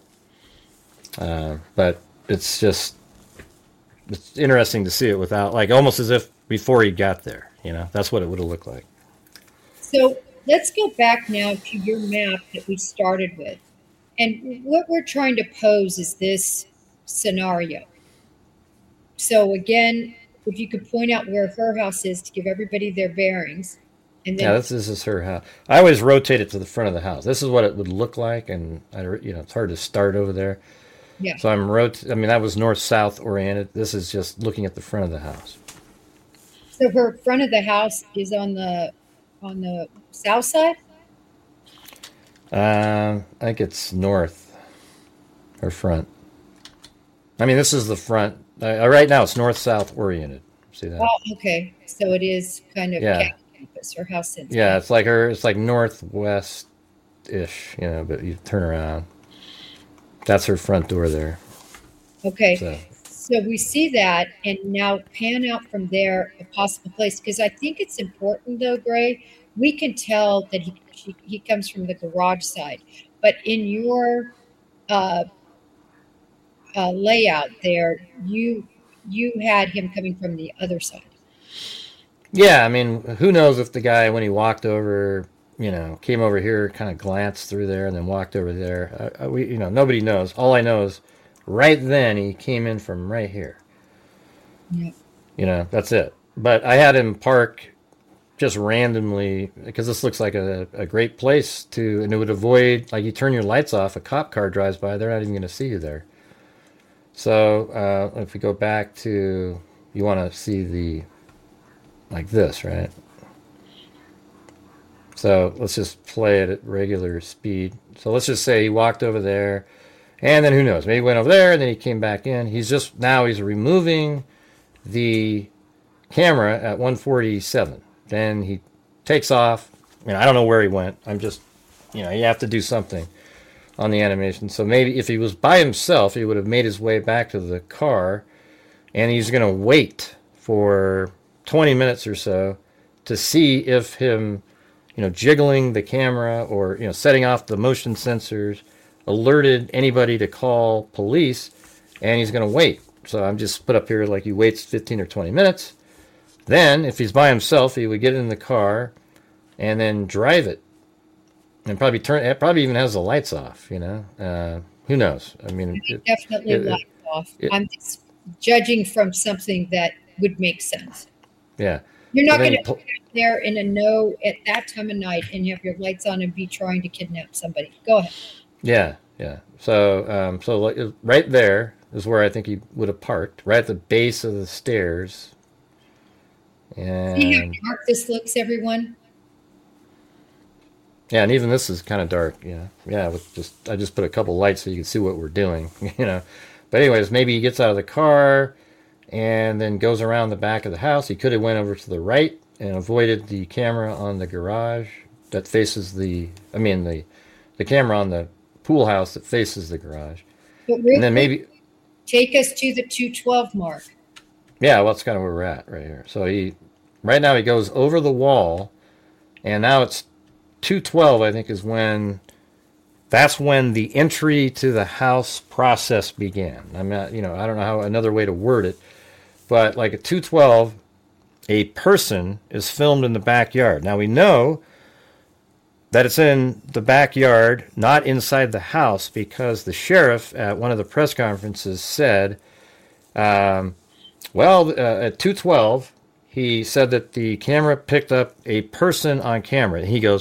[SPEAKER 5] But it's interesting to see it without, like, almost as if before he got there, that's what it would have looked like.
[SPEAKER 4] So let's go back now to your map that we started with. And what we're trying to pose is this scenario. So again, if you could point out where her house is to give everybody their bearings. And then
[SPEAKER 5] Yeah, this is her house. I always rotate it to the front of the house. This is what it would look like, and it's hard to start over there.
[SPEAKER 4] yeah.
[SPEAKER 5] So that was north-south oriented. This is just looking at the front of the house.
[SPEAKER 4] So her front of the house is on the south side?
[SPEAKER 5] I think it's north, or front. I mean, this is the front. Right now, it's north-south oriented. See that?
[SPEAKER 4] Oh, okay. So it is kind of
[SPEAKER 5] Yeah.
[SPEAKER 4] campus, her house is.
[SPEAKER 5] Yeah, it's like northwest-ish, but you turn around. That's her front door there.
[SPEAKER 4] Okay.
[SPEAKER 5] So,
[SPEAKER 4] So we see that, and now pan out from there a possible place, because I think it's important, though, Gray. We can tell that he comes from the garage side, but in your layout there, you had him coming from the other side.
[SPEAKER 5] yeah, I mean, who knows if the guy, when he walked over, came over here, kind of glanced through there, and then walked over there. Nobody knows. All I know is right then he came in from right here.
[SPEAKER 4] Yeah.
[SPEAKER 5] That's it. But I had him park just randomly, because this looks like a great place and it would avoid, like, you turn your lights off, a cop car drives by, they're not even going to see you there. So if we go back to, you want to see like this, right? So let's just play it at regular speed. So let's just say he walked over there, and then who knows, maybe he went over there, and then he came back in. He's removing the camera at 147. Then he takes off. I don't know where he went. I'm just you have to do something on the animation. So maybe if he was by himself, he would have made his way back to the car, and he's going to wait for 20 minutes or so to see if him, jiggling the camera or, setting off the motion sensors alerted anybody to call police, and he's going to wait. So I'm just put up here like he waits 15 or 20 minutes. Then, if he's by himself, he would get in the car and then drive it. And it probably even has the lights off, Who knows? I mean,
[SPEAKER 4] definitely lights off. I'm just judging from something that would make sense.
[SPEAKER 5] Yeah.
[SPEAKER 4] You're not going to be out there in a no at that time of night and you have your lights on and be trying to kidnap somebody. Go ahead.
[SPEAKER 5] Yeah. So, right there is where I think he would have parked, right at the base of the stairs. And
[SPEAKER 4] see how dark this looks, everyone?
[SPEAKER 5] Yeah, and even this is kind of dark. Yeah. I just put a couple lights so you can see what we're doing. But anyways, maybe he gets out of the car and then goes around the back of the house. He could have went over to the right and avoided the camera on the garage that faces the camera on the pool house that faces the garage.
[SPEAKER 4] But
[SPEAKER 5] and then maybe
[SPEAKER 4] take us to the 212 mark.
[SPEAKER 5] Yeah, well, that's kind of where we're at right here. So right now he goes over the wall, and now it's 212, I think, that's when the entry to the house process began. I'm not, I don't know how another way to word it, but like at 212, a person is filmed in the backyard. Now we know that it's in the backyard, not inside the house, because the sheriff at one of the press conferences said, at 212, he said that the camera picked up a person on camera. And he goes,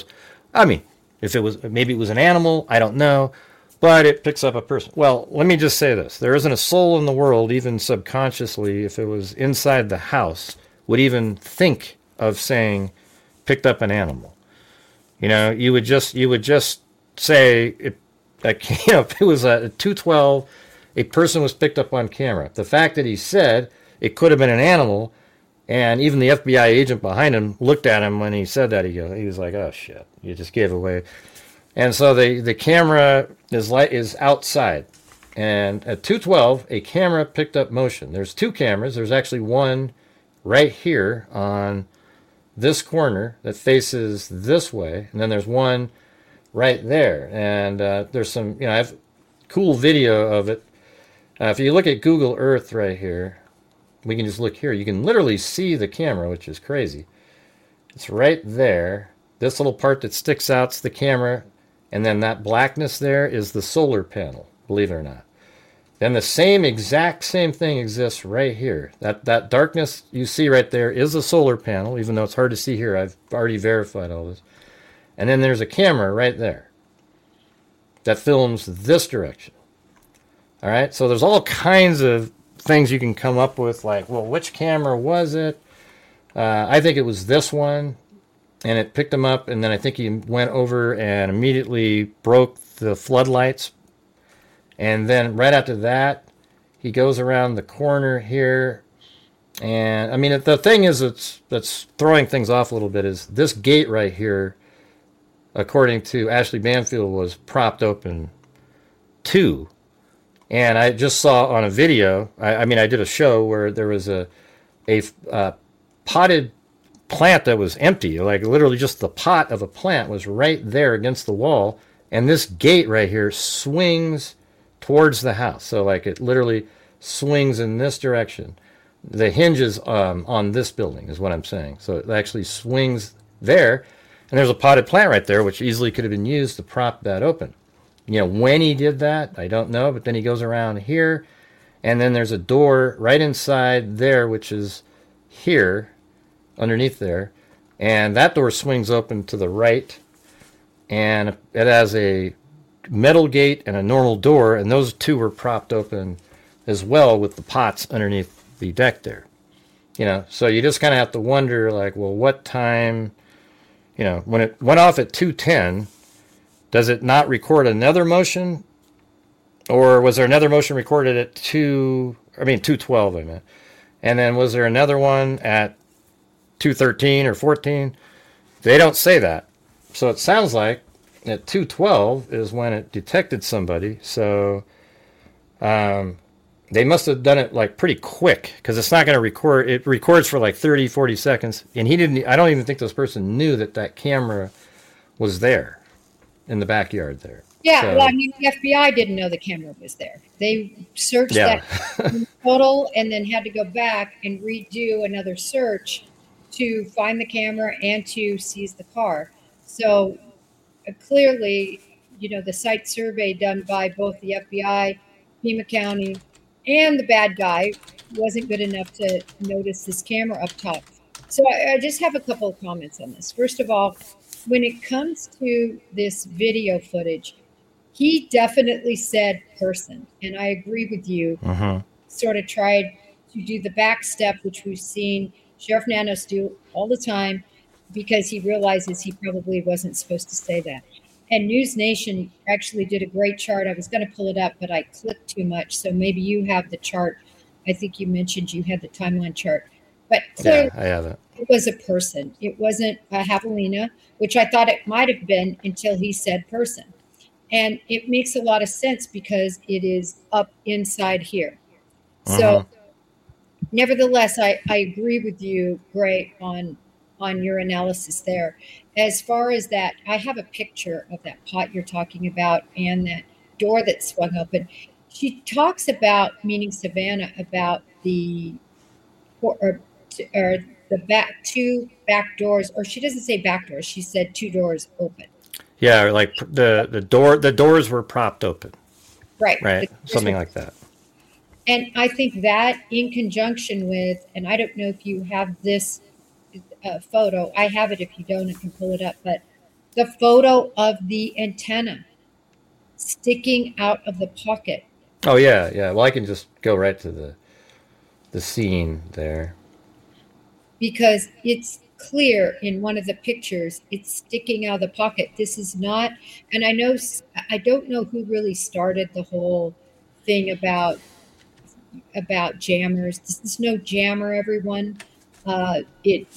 [SPEAKER 5] maybe it was an animal, I don't know, but it picks up a person. Well, let me just say this. There isn't a soul in the world, even subconsciously, if it was inside the house, would even think of saying, picked up an animal. You would just say, if it was a 212, a person was picked up on camera. The fact that he said it could have been an animal, and even the FBI agent behind him looked at him when he said that. He was like, "Oh shit, you just gave away." And so the camera is outside, and at 212, a camera picked up motion. There's two cameras. There's actually one right here on this corner that faces this way, and then there's one right there. And there's some, I have cool video of it. If you look at Google Earth right here, we can just look here. You can literally see the camera, which is crazy. It's right there. This little part that sticks out is the camera, and then that blackness there is the solar panel, believe it or not. Then the exact same thing exists right here. That darkness you see right there is a solar panel, even though it's hard to see here. I've already verified all this. And then there's a camera right there that films this direction. All right, so there's all kinds of things you can come up with, like, well, which camera was it? I think it was this one, and it picked him up, and then I think he went over and immediately broke the floodlights. And then right after that, he goes around the corner here. And, the thing is that's throwing things off a little bit is this gate right here, according to Ashley Banfield, was propped open too. And I just saw on a video, I did a show where there was a potted plant that was empty. Like literally just the pot of a plant was right there against the wall. And this gate right here swings towards the house. So like it literally swings in this direction. The hinge is on this building is what I'm saying. So it actually swings there. And there's a potted plant right there, which easily could have been used to prop that open. When he did that, I don't know. But then he goes around here. And then there's a door right inside there, which is here, underneath there. And that door swings open to the right. And it has a metal gate and a normal door, and those two were propped open as well with the pots underneath the deck there. So you just kind of have to wonder, like, well, what time, when it went off at 2:10, does it not record another motion? Or was there another motion recorded at 2:12, I meant. And then was there another one at 2:13 or 14? They don't say that. So it sounds like at 2:12 is when it detected somebody. So they must have done it like pretty quick, because it's not going to record. It records for like 30, 40 seconds. And I don't even think this person knew that camera was there in the backyard there.
[SPEAKER 4] Yeah,
[SPEAKER 5] So,
[SPEAKER 4] well, I mean, the FBI didn't know the camera was there. They searched that total and then had to go back and redo another search to find the camera and to seize the car. So clearly, the site survey done by both the FBI, Pima County, and the bad guy wasn't good enough to notice this camera up top. So I just have a couple of comments on this. First of all, when it comes to this video footage, he definitely said person, and I agree with you. Sort of tried to do the back step, which we've seen Sheriff Nanos do all the time, because he realizes he probably wasn't supposed to say that. And News Nation actually did a great chart. I was going to pull it up, but I clicked too much. So maybe you have the chart. I think you mentioned you had the timeline chart. But clearly,
[SPEAKER 5] I have it.
[SPEAKER 4] It was a person. It wasn't a javelina, which I thought it might have been until he said person. And it makes a lot of sense because it is up inside here. So nevertheless, I agree with you, Gray, on your analysis there. As far as that, I have a picture of that pot you're talking about and that door that swung open. She talks about, meaning Savannah, about the two back doors, or she doesn't say back doors. She said two doors open.
[SPEAKER 5] Yeah, like the doors were propped open. Right. Something like that.
[SPEAKER 4] And I think that in conjunction with, and I don't know if you have this photo. I have it. If you don't, I can pull it up. But the photo of the antenna sticking out of the pocket.
[SPEAKER 5] Oh, yeah. Well, I can just go right to the scene there.
[SPEAKER 4] Because it's clear in one of the pictures, it's sticking out of the pocket. This is not, and I don't know who really started the whole thing about jammers. This is no jammer, everyone. It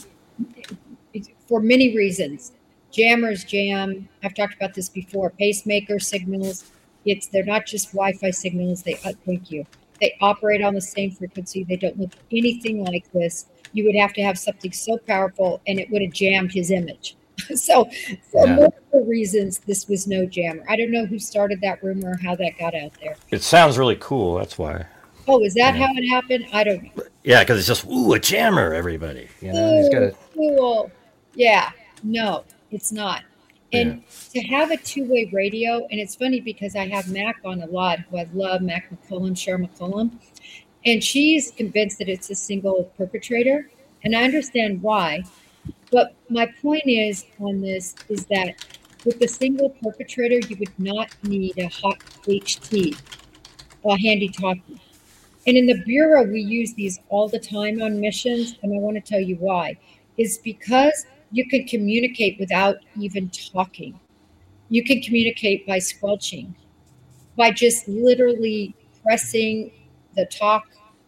[SPEAKER 4] for many reasons. Jammers jam. I've talked about this before. Pacemaker signals. They're not just Wi-Fi signals. Thank you. They operate on the same frequency. They don't look anything like this. You would have to have something so powerful, and it would have jammed his image. So for multiple reasons, this was no jammer. I don't know who started that rumor or how that got out there.
[SPEAKER 5] It sounds really cool. That's why.
[SPEAKER 4] Oh, is that how it happened? I don't know.
[SPEAKER 5] Yeah, because it's just, a jammer, everybody. He's got a...
[SPEAKER 4] Cool. Yeah. No, it's not. And to have a two-way radio, and it's funny because I have Mac on a lot, who I love, Mac McCullum, Cheryl McCullum, and she's convinced that it's a single perpetrator, and I understand why. But my point is on this is that with a single perpetrator, you would not need a hot HT, a handy talkie. And in the Bureau, we use these all the time on missions, and I want to tell you why. It's because you can communicate without even talking. You can communicate by squelching, by just literally pressing the talk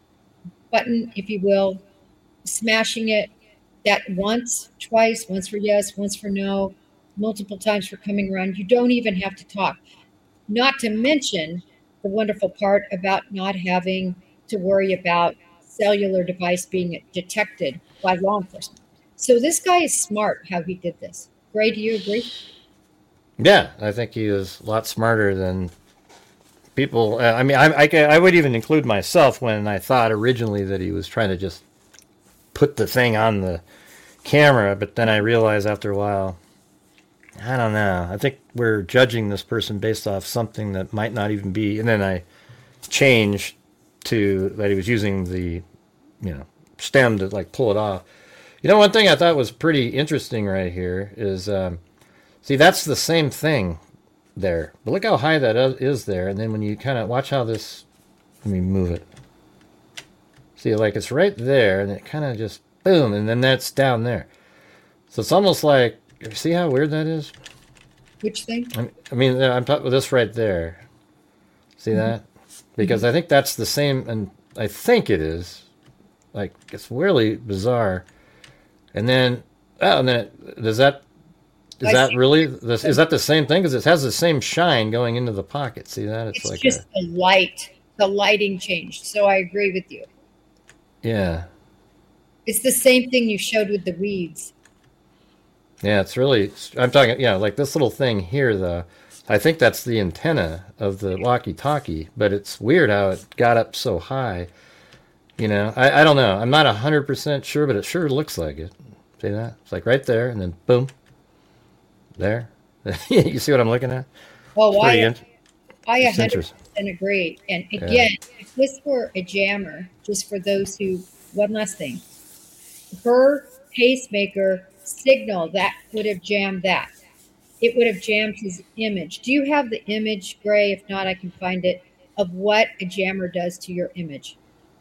[SPEAKER 4] button, if you will, smashing it that once, twice, once for yes, once for no, multiple times for coming around. You don't even have to talk. Not to mention the wonderful part about not having to worry about cellular device being detected by law enforcement. So this guy is smart how he did this. Gray, do you agree?
[SPEAKER 5] Yeah, I think he is a lot smarter than people. I mean, I would even include myself when I thought originally that he was trying to just put the thing on the camera, but then I realized after a while, I don't know. I think we're judging this person based off something that might not even be. And then I changed to that he was using the, stem to like pull it off. One thing I thought was pretty interesting right here is, see, that's the same thing there. But look how high that is there. And then when you kind of watch how this, let me move it. See, like it's right there, and it kind of just, boom, and then that's down there. So it's almost like, see how weird that is?
[SPEAKER 4] Which thing?
[SPEAKER 5] I mean, I'm talking about this right there. See that? Because I think that's the same, and I think it is. Like, it's really bizarre. And then, does that Is that really this? Is that the same thing? Because it has the same shine going into the pocket. See that?
[SPEAKER 4] It's
[SPEAKER 5] like
[SPEAKER 4] just the light. The lighting changed. So I agree with you.
[SPEAKER 5] Yeah.
[SPEAKER 4] It's the same thing you showed with the weeds.
[SPEAKER 5] Yeah, it's really. I'm talking. Yeah, like this little thing here, though. I think that's the antenna of the walkie-talkie, but it's weird how it got up so high. You know, I don't know. I'm not 100% sure, but it sure looks like it. See that? It's like right there, and then boom, there. You see what I'm looking at?
[SPEAKER 4] Oh, I
[SPEAKER 5] It's
[SPEAKER 4] 100% agree. And again, if this were a jammer, just for those who, one last thing, her pacemaker signal that would have jammed that. It would have jammed his image. Do you have the image, Gray? If not, I can find it, of what a jammer does to your image.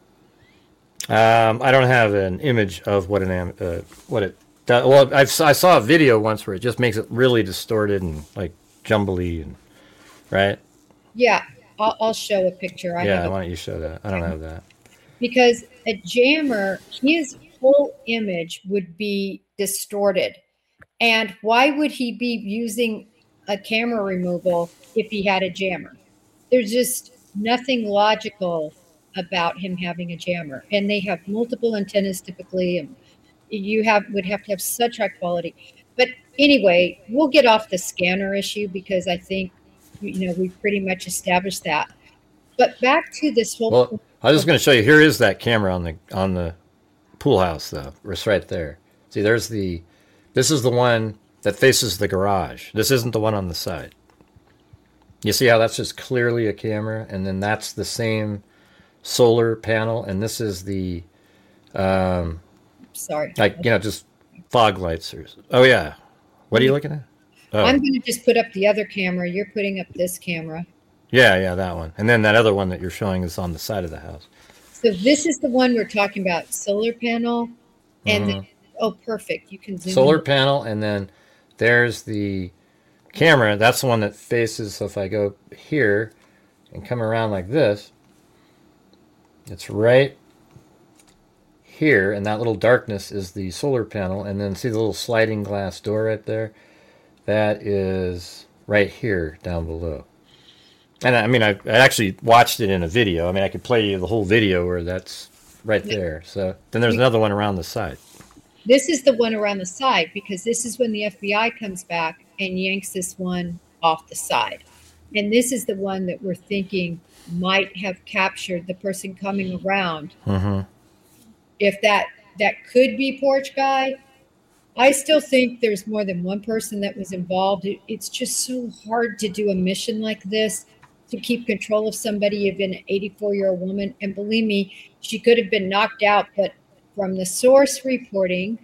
[SPEAKER 5] I don't have an image of what what it does. Well, I saw a video once where it just makes it really distorted and like jumbly, and right.
[SPEAKER 4] Yeah, I'll show a picture.
[SPEAKER 5] Why don't you show that? I don't have that.
[SPEAKER 4] Because a jammer, his whole image would be distorted. And why would he be using a camera removal if he had a jammer? There's just nothing logical about him having a jammer. And they have multiple antennas typically, and you would have to have such high quality. But anyway, we'll get off the scanner issue because I think we've pretty much established that. But back to this whole.
[SPEAKER 5] Well, I was just going to show you. Here is that camera on the pool house, though. It's right there. See, this is the one that faces the garage. This isn't the one on the side. You see how that's just clearly a camera, and then that's the same solar panel, and this is the just fog lights. Oh yeah, what are you looking at? Oh.
[SPEAKER 4] I'm going to just put up the other camera. You're putting up this camera.
[SPEAKER 5] Yeah, that one. And then that other one that you're showing is on the side of the house.
[SPEAKER 4] So this is the one we're talking about, solar panel. And then, perfect. You can zoom
[SPEAKER 5] solar
[SPEAKER 4] in.
[SPEAKER 5] Panel, and then there's the camera. That's the one that faces, so if I go here and come around like this, it's right here, and that little darkness is the solar panel. And then see the little sliding glass door right there? That is right here down below. And I mean, I actually watched it in a video. I mean, I could play you the whole video where that's right there. So then there's another one around the side.
[SPEAKER 4] This is the one around the side because this is when the FBI comes back and yanks this one off the side. And this is the one that we're thinking might have captured the person coming around.
[SPEAKER 5] Mm-hmm.
[SPEAKER 4] If that could be Porch Guy, I still think there's more than one person that was involved. It's just so hard to do a mission like this, to keep control of somebody, even an 84-year-old woman. And believe me, she could have been knocked out. But from the source reporting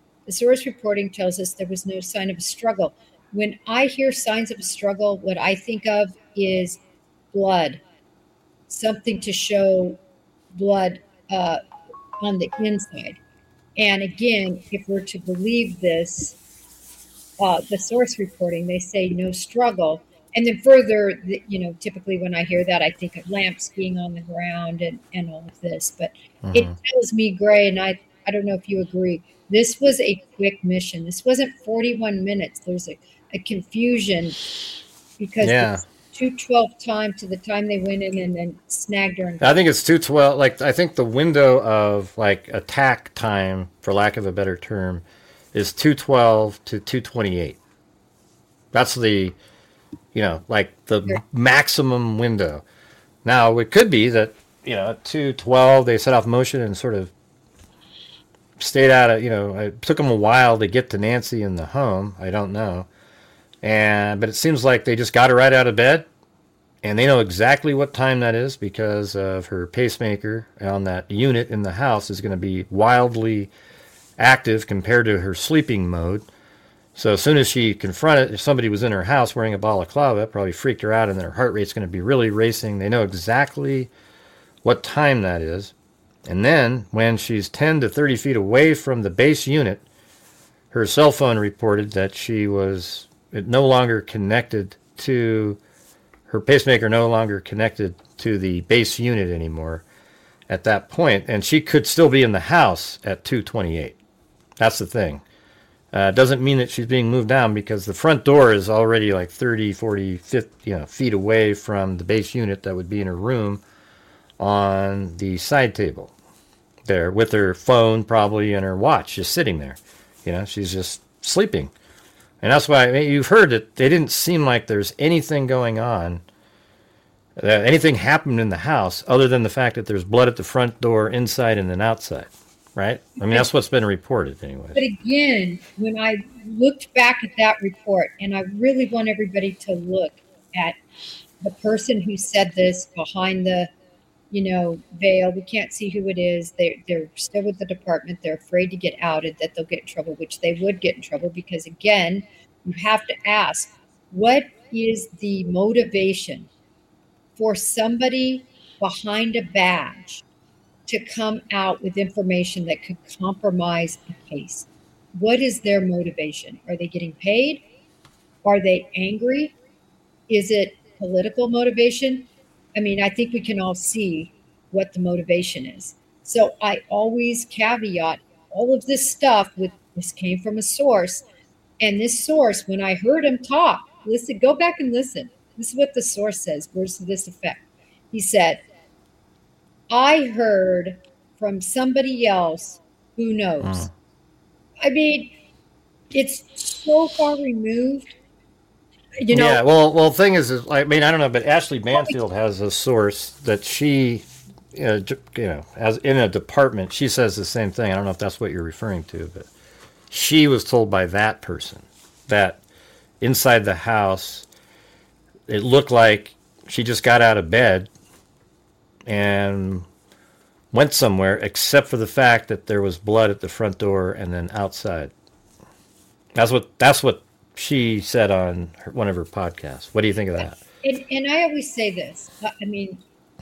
[SPEAKER 4] tells us there was no sign of a struggle. When I hear signs of a struggle, what I think of is blood, something to show blood on the inside. And again, if we're to believe this, the source reporting, they say no struggle. And then further, typically when I hear that, I think of lamps being on the ground and all of this. But it tells me, Gray, and I don't know if you agree, this was a quick mission. This wasn't 41 minutes. There's a confusion because it's 2:12 time to the time they went in and then snagged her.
[SPEAKER 5] I think it's 2:12. Like, I think the window of like attack time, for lack of a better term, is 2:12 to 2:28. That's the, like the maximum window. Now, it could be that, at 2:12 they set off motion and sort of stayed out of, it took them a while to get to Nancy in the home. I don't know. But it seems like they just got her right out of bed, and they know exactly what time that is because of her pacemaker on that unit in the house is going to be wildly active compared to her sleeping mode. So as soon as she confronted, if somebody was in her house wearing a balaclava, it probably freaked her out, and then her heart rate's going to be really racing. They know exactly what time that is. And then when she's 10 to 30 feet away from the base unit, her cell phone reported that she was no longer connected to, her pacemaker no longer connected to the base unit anymore at that point. And she could still be in the house at 2:28. That's the thing. Doesn't mean that she's being moved down because the front door is already like 30, 40, 50 feet away from the base unit that would be in her room on the side table there with her phone probably and her watch just sitting there. She's just sleeping. And that's why you've heard that they didn't seem like there's anything going on, anything happened in the house other than the fact that there's blood at the front door, inside and then outside, right? I mean, that's what's been reported anyway.
[SPEAKER 4] But again, when I looked back at that report, and I really want everybody to look at the person who said this behind the veil. We can't see who it is. They're still with the department. They're afraid to get outed, that they'll get in trouble, which they would get in trouble because, again, you have to ask, what is the motivation for somebody behind a badge to come out with information that could compromise the case? What is their motivation? Are they getting paid? Are they angry? Is it political motivation? I mean, I think we can all see what the motivation is. So I always caveat all of this stuff with this came from a source. And this source, when I heard him talk, listen, go back and listen. This is what the source says. Words to this effect. He said, I heard from somebody else who knows. I mean, it's so far removed.
[SPEAKER 5] Yeah, well, the thing is, I mean, I don't know, but Ashley Banfield has a source that she, as in a department, she says the same thing. I don't know if that's what you're referring to, but she was told by that person that inside the house, it looked like she just got out of bed and went somewhere, except for the fact that there was blood at the front door and then outside. That's what she said on one of her podcasts. What do you think of that?
[SPEAKER 4] And I always say this. I mean,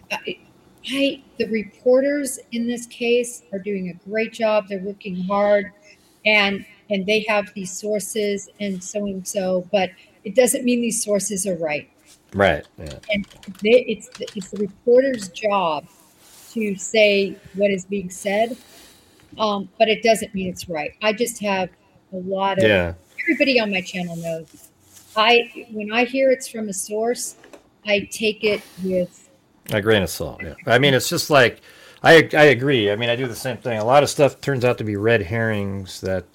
[SPEAKER 4] the reporters in this case are doing a great job. They're working hard, and they have these sources and so. But it doesn't mean these sources are right.
[SPEAKER 5] Right. Yeah.
[SPEAKER 4] And it's the reporter's job to say what is being said, but it doesn't mean it's right. I just have a lot of everybody on my channel knows. When I hear it's from a source, I take it with
[SPEAKER 5] a grain of salt. Yeah, I mean, it's just like I agree. I mean, I do the same thing. A lot of stuff turns out to be red herrings that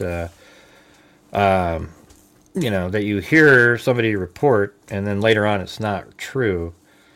[SPEAKER 5] that you hear somebody report, and then later on it's not true.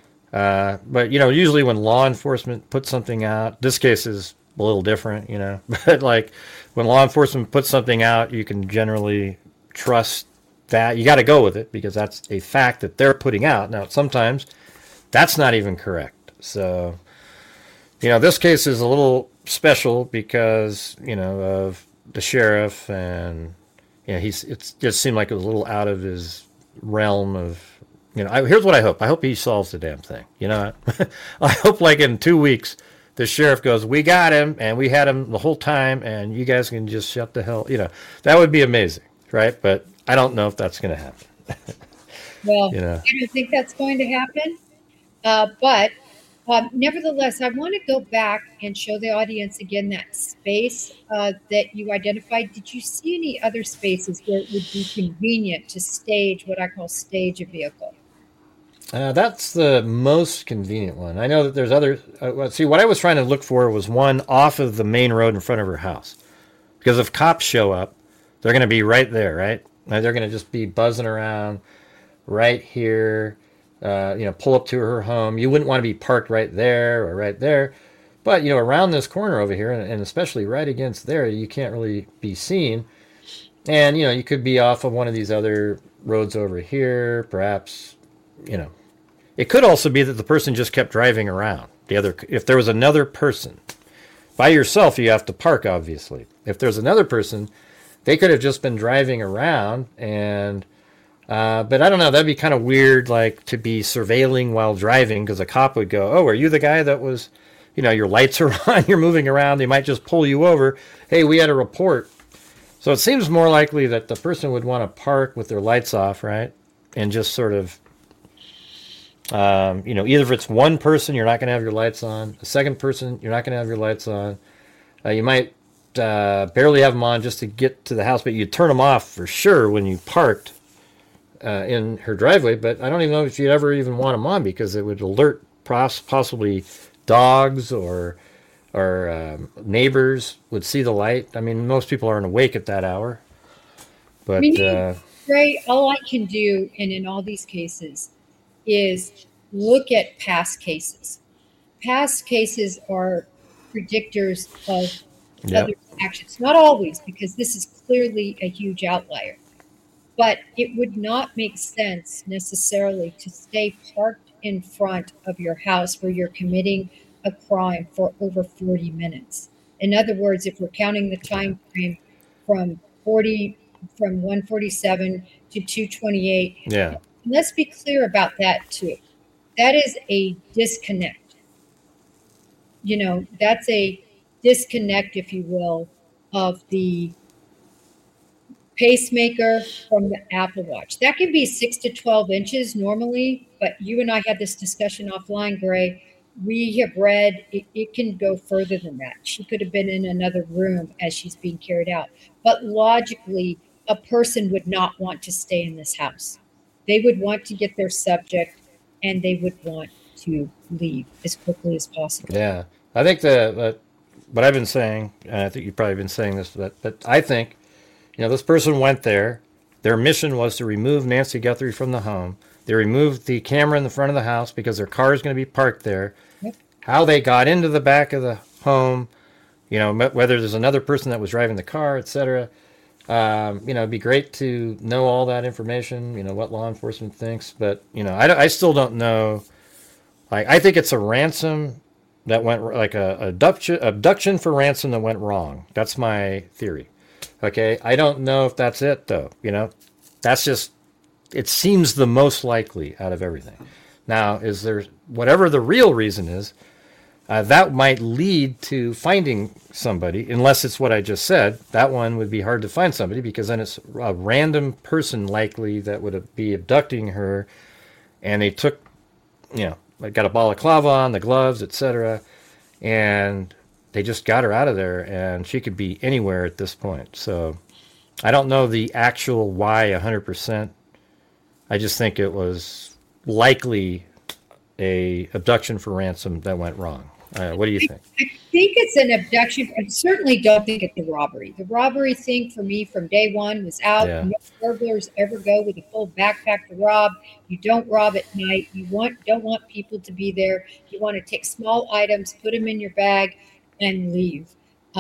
[SPEAKER 5] But usually when law enforcement puts something out, this case is a little different, but like when law enforcement puts something out, you can generally trust that. You got to go with it because that's a fact that they're putting out. Now, sometimes that's not even correct. So, this case is a little special because, of the sheriff and, it just seemed like it was a little out of his realm of, here's what I hope. I hope he solves the damn thing. I hope like in 2 weeks, the sheriff goes, we got him and we had him the whole time and you guys can just shut the hell, that would be amazing. Right. But I don't know if that's going to happen.
[SPEAKER 4] Well, I don't think that's going to happen. But nevertheless, I want to go back and show the audience again that space that you identified. Did you see any other spaces where it would be convenient to stage what I call stage a vehicle?
[SPEAKER 5] That's the most convenient one. I know that there's other. See, what I was trying to look for was one off of the main road in front of her house. Because if cops show up, they're going to be right there, right? They're going to just be buzzing around right here, pull up to her home. You wouldn't want to be parked right there or right there. But, around this corner over here, and especially right against there, you can't really be seen. And, you could be off of one of these other roads over here, perhaps, It could also be that the person just kept driving around. If there was another person, by yourself, you have to park, obviously. If there's another person, they could have just been driving around and, but I don't know, that'd be kind of weird, like to be surveilling while driving because a cop would go, oh, are you the guy that was, your lights are on, you're moving around, they might just pull you over. Hey, we had a report. So it seems more likely that the person would want to park with their lights off, right? And just sort of, either if it's one person, you're not going to have your lights on. The second person, you're not going to have your lights on. You might barely have them on just to get to the house, but you turn them off for sure when you parked in her driveway. But I don't even know if you'd ever even want them on because it would alert possibly dogs or neighbors would see the light. I mean, most people aren't awake at that hour. But
[SPEAKER 4] Ray, all I can do, and in all these cases, is look at past cases. Past cases are predictors of other actions. Not always, because this is clearly a huge outlier. But it would not make sense necessarily to stay parked in front of your house where you're committing a crime for over 40 minutes. In other words, if we're counting the time frame from 147 to 228, let's be clear about that too. That is a disconnect. That's a disconnect, if you will, of the pacemaker from the Apple Watch. That can be 6 to 12 inches normally, but you and I had this discussion offline, Gray. We have read it can go further than that. She could have been in another room as she's being carried out. But logically, a person would not want to stay in this house. They would want to get their subject, and they would want to leave as quickly as possible.
[SPEAKER 5] Yeah. I think what I've been saying, and I think you've probably been saying this, but I think, this person went there. Their mission was to remove Nancy Guthrie from the home. They removed the camera in the front of the house because their car is going to be parked there.
[SPEAKER 4] Yep.
[SPEAKER 5] How they got into the back of the home, whether there's another person that was driving the car, etc. It'd be great to know all that information, what law enforcement thinks. But, I still don't know. I think it's a ransom that went, like a abduction for ransom that went wrong. That's my theory. Okay, I don't know if that's it, though. That's just, it seems the most likely out of everything. Now, is there, whatever the real reason is, that might lead to finding somebody, unless it's what I just said. That one would be hard to find somebody because then it's a random person likely that would be abducting her, and they took, got a balaclava on, the gloves, etc., and they just got her out of there, and she could be anywhere at this point. So I don't know the actual why 100%. I just think it was likely a abduction for ransom that went wrong. What do you think?
[SPEAKER 4] I think it's an abduction. I certainly don't think it's a robbery. The robbery thing for me from day one was out.
[SPEAKER 5] Yeah.
[SPEAKER 4] No burglars ever go with a full backpack to rob. You don't rob at night. You don't want people to be there. You want to take small items, put them in your bag, and leave.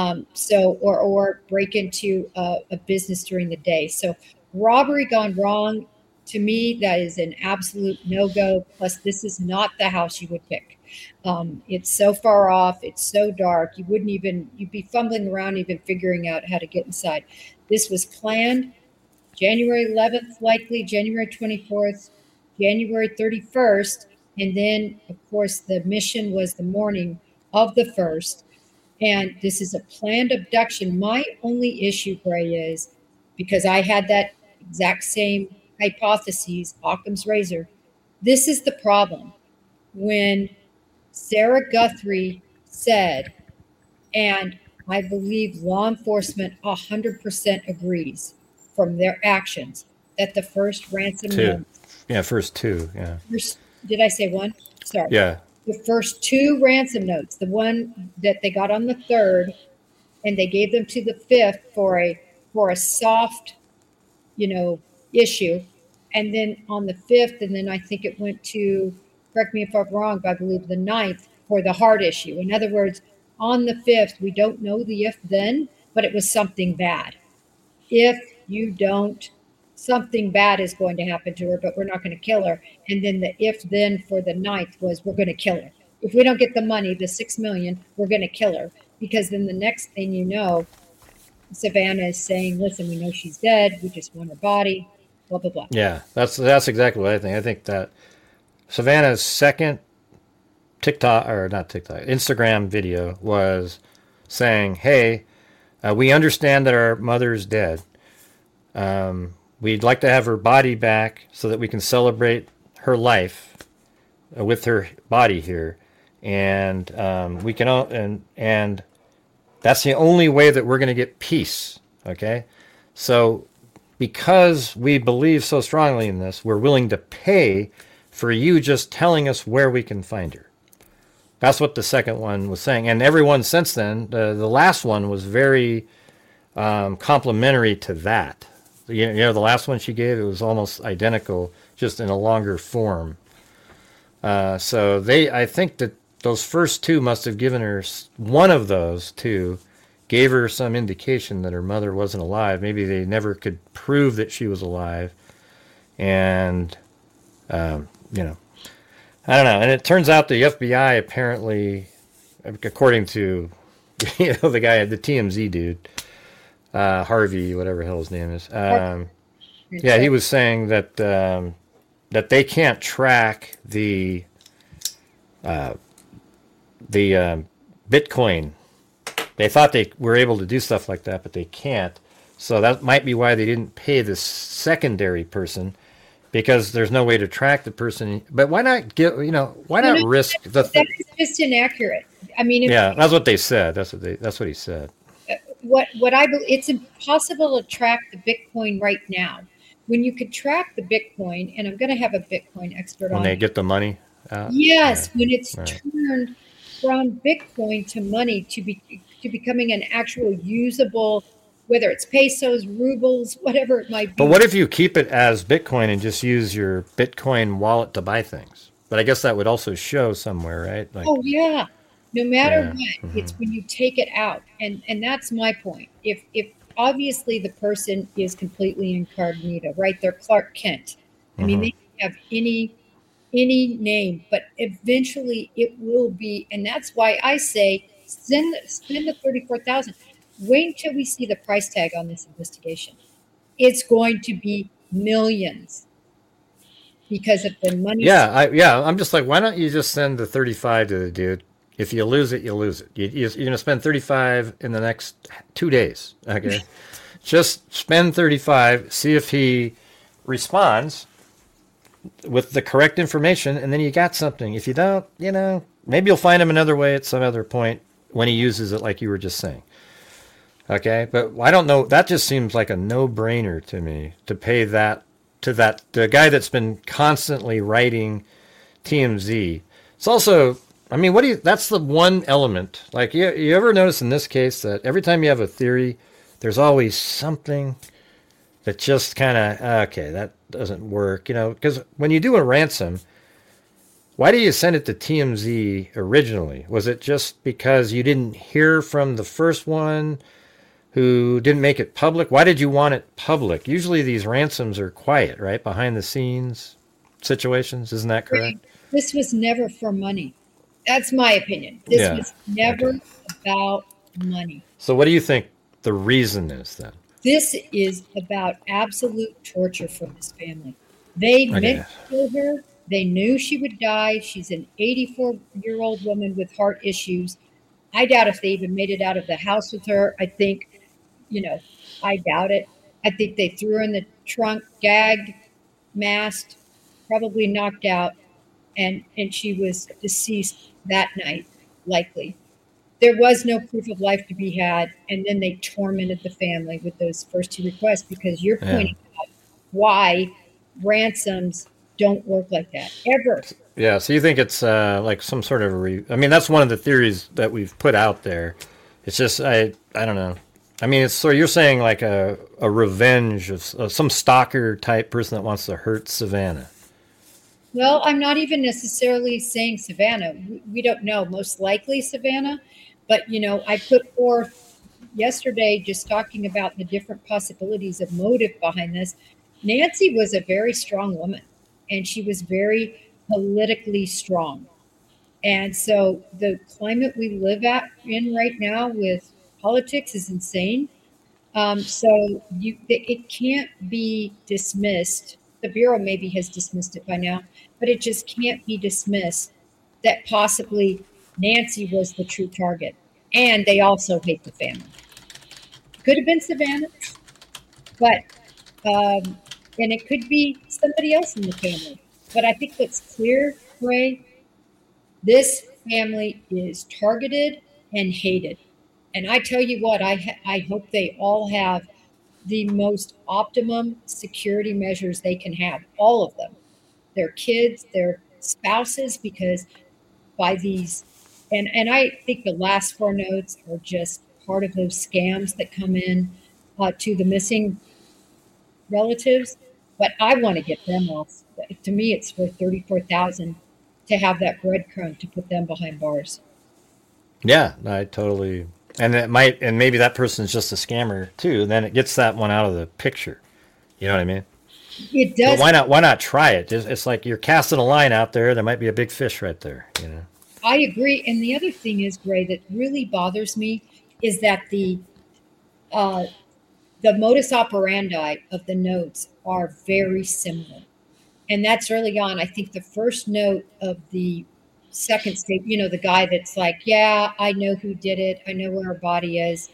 [SPEAKER 4] Or break into a business during the day. So robbery gone wrong, to me, that is an absolute no-go. Plus, this is not the house you would pick. It's so far off. It's so dark. You'd be fumbling around even figuring out how to get inside. This was planned January 11th, likely January 24th, January 31st. And then, of course, the mission was the morning of the 1st. And this is a planned abduction. My only issue, Gray, is because I had that exact same hypotheses, Occam's razor. This is the problem. When Sarah Guthrie said, and I believe law enforcement 100% agrees from their actions, that the first ransom note.
[SPEAKER 5] Yeah, first two. Yeah.
[SPEAKER 4] Did I say one? Sorry.
[SPEAKER 5] Yeah.
[SPEAKER 4] The first two ransom notes, the one that they got on the 3rd, and they gave them to the 5th for a soft, issue. And then on the 5th, and then I think it went to, correct me if I'm wrong, but I believe the 9th for the hard issue. In other words, on the 5th, we don't know the if then, but it was something bad. If you don't, something bad is going to happen to her, but we're not going to kill her. And then the if then for the 9th was we're going to kill her. If we don't get the money, the $6 million, we're going to kill her. Because then the next thing you know, Savannah is saying, listen, we know she's dead. We just want her body, blah, blah, blah.
[SPEAKER 5] Yeah, that's exactly what I think. I think that Savannah's second Instagram video was saying, hey, we understand that our mother's dead. We'd like to have her body back so that we can celebrate her life with her body here. And we can, and That's the only way that we're going to get peace. Okay? So because we believe so strongly in this, we're willing to pay for you just telling us where we can find her. That's what the second one was saying. And everyone since then, the last one was very complimentary to that. You know, the last one she gave, it was almost identical, just in a longer form. So I think that those first two must have given her, one of those two gave her some indication that her mother wasn't alive. Maybe they never could prove that she was alive. And, you know, I don't know. And it turns out the FBI apparently, according to, you know, the guy, the TMZ dude, Harvey, whatever the hell his name is. Yeah, he was saying that that they can't track the Bitcoin. They thought they were able to do stuff like that, but they can't. So that might be why they didn't pay this secondary person, because there's no way to track the person. But why not why not risk the?
[SPEAKER 4] That's just inaccurate. I mean,
[SPEAKER 5] yeah, that's what they said. That's what he said.
[SPEAKER 4] What I believe, it's impossible to track the Bitcoin right now. When you could track the Bitcoin, and I'm going to have a Bitcoin expert on.
[SPEAKER 5] When they get the money out?
[SPEAKER 4] Yes, when it's turned from Bitcoin to money to becoming an actual usable, whether it's pesos, rubles, whatever it might be.
[SPEAKER 5] But what if you keep it as Bitcoin and just use your Bitcoin wallet to buy things? But I guess that would also show somewhere, right? Like,
[SPEAKER 4] oh yeah. No matter what, it's when you take it out. And that's my point. If obviously the person is completely incognito, right? They're Clark Kent. I mean, they can have any name, but eventually it will be, and that's why I say spend the $34,000. Wait until we see the price tag on this investigation. It's going to be millions because of the money.
[SPEAKER 5] Yeah, I'm just like, why don't you just send the 35 to the dude? If you lose it, you lose it. You're going to spend 35 in the next 2 days. Okay, just spend 35. See if he responds with the correct information, and then you got something. If you don't, maybe you'll find him another way at some other point when he uses it, like you were just saying. Okay, but I don't know. That just seems like a no-brainer to me to pay that to the guy that's been constantly writing TMZ. It's also, I mean, that's the one element. Like, you ever notice in this case that every time you have a theory, there's always something that just kind of, okay, that doesn't work, because when you do a ransom, why do you send it to TMZ originally? Was it just because you didn't hear from the first one who didn't make it public? Why did you want it public? Usually these ransoms are quiet, right? Behind the scenes situations. Isn't that correct?
[SPEAKER 4] This was never for money. That's my opinion. This was never about money.
[SPEAKER 5] So what do you think the reason is then?
[SPEAKER 4] This is about absolute torture for this family. They meant to kill her. They knew she would die. She's an 84-year-old woman with heart issues. I doubt if they even made it out of the house with her. I think, I doubt it. I think they threw her in the trunk, gagged, masked, probably knocked out, and she was deceased that night, likely. There was no proof of life to be had, and then they tormented the family with those first two requests, because you're pointing out why ransoms don't work like that, ever.
[SPEAKER 5] Yeah, so you think it's like some sort of I mean, that's one of the theories that we've put out there. It's just, I don't know. I mean, so you're saying like a revenge of some stalker type person that wants to hurt Savannah.
[SPEAKER 4] Well, I'm not even necessarily saying Savannah. We don't know. Most likely Savannah. But, I put forth yesterday just talking about the different possibilities of motive behind this. Nancy was a very strong woman, and she was very politically strong. And so the climate we live in right now with politics is insane. So it can't be dismissed. The Bureau maybe has dismissed it by now, but it just can't be dismissed that possibly Nancy was the true target. And they also hate the family. Could have been Savannah, but, and it could be somebody else in the family. But I think what's clear, Ray, this family is targeted and hated. And I tell you what, I hope they all have the most optimum security measures they can have, all of them, their kids, their spouses, because by these, and I think the last four notes are just part of those scams that come in to the missing relatives. But I want to get them off. To me, it's worth 34,000 to have that breadcrumb to put them behind bars.
[SPEAKER 5] Yeah, I totally. And it might, and maybe that person's just a scammer too. Then it gets that one out of the picture. You know what I mean?
[SPEAKER 4] It
[SPEAKER 5] But
[SPEAKER 4] does.
[SPEAKER 5] why not? Why not try it? It's like you're casting a line out there. There might be a big fish right there. You know.
[SPEAKER 4] I agree. And the other thing is, Gray, that really bothers me is that uh, the modus operandi of the notes are very similar. And that's early on. I think the first note of the second state, the guy that's like, yeah, I know who did it. I know where her body is.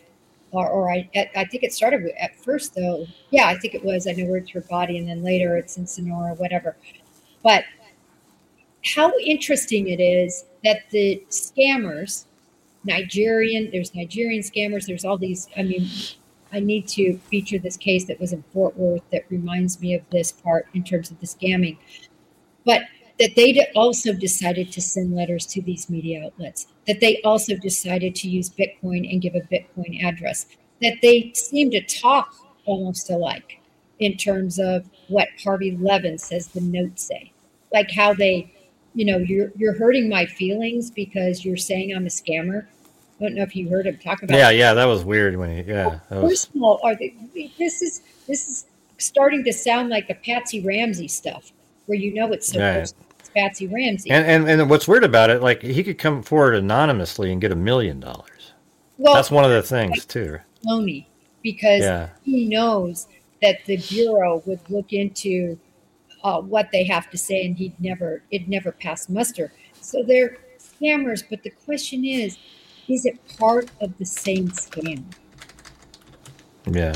[SPEAKER 4] I think it started at first, though. Yeah, I think it was, I know where it's her body. And then later it's in Sonora, whatever. But how interesting it is that the scammers, there's Nigerian scammers, there's all these. I mean, I need to feature this case that was in Fort Worth that reminds me of this part in terms of the scamming. But that they also decided to send letters to these media outlets, that they also decided to use Bitcoin and give a Bitcoin address, that they seem to talk almost alike in terms of what Harvey Levin says the notes say. Like how they, you're hurting my feelings because you're saying I'm a scammer. I don't know if you heard him talk about
[SPEAKER 5] Yeah, that was weird when he. Yeah, that was.
[SPEAKER 4] First of all, this is starting to sound like the Patsy Ramsey stuff, where it's so
[SPEAKER 5] Right.
[SPEAKER 4] personal. It's Patsy Ramsey.
[SPEAKER 5] And what's weird about it, like he could come forward anonymously and get $1 million.
[SPEAKER 4] Well,
[SPEAKER 5] That's one of the things too.
[SPEAKER 4] phony, because
[SPEAKER 5] Yeah.
[SPEAKER 4] he knows that the bureau would look into what they have to say, and it never passed muster. So they're scammers. But the question is it part of the same scam?
[SPEAKER 5] Yeah.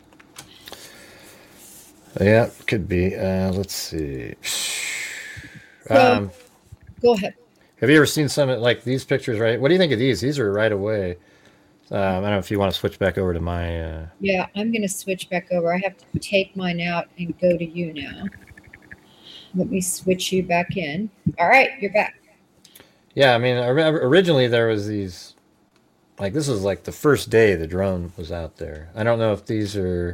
[SPEAKER 5] Yeah, could be. Let's see.
[SPEAKER 4] So, go ahead.
[SPEAKER 5] Have you ever seen some like these pictures? Right. What do you think of these? These are right away. I don't know if you want to switch back over to my.
[SPEAKER 4] Yeah, I'm going to switch back over. I have to take mine out and go to you now. Let me switch you back in. All right, you're back.
[SPEAKER 5] Yeah, I mean, originally there was these. Like this was like the first day the drone was out there. I don't know if these are,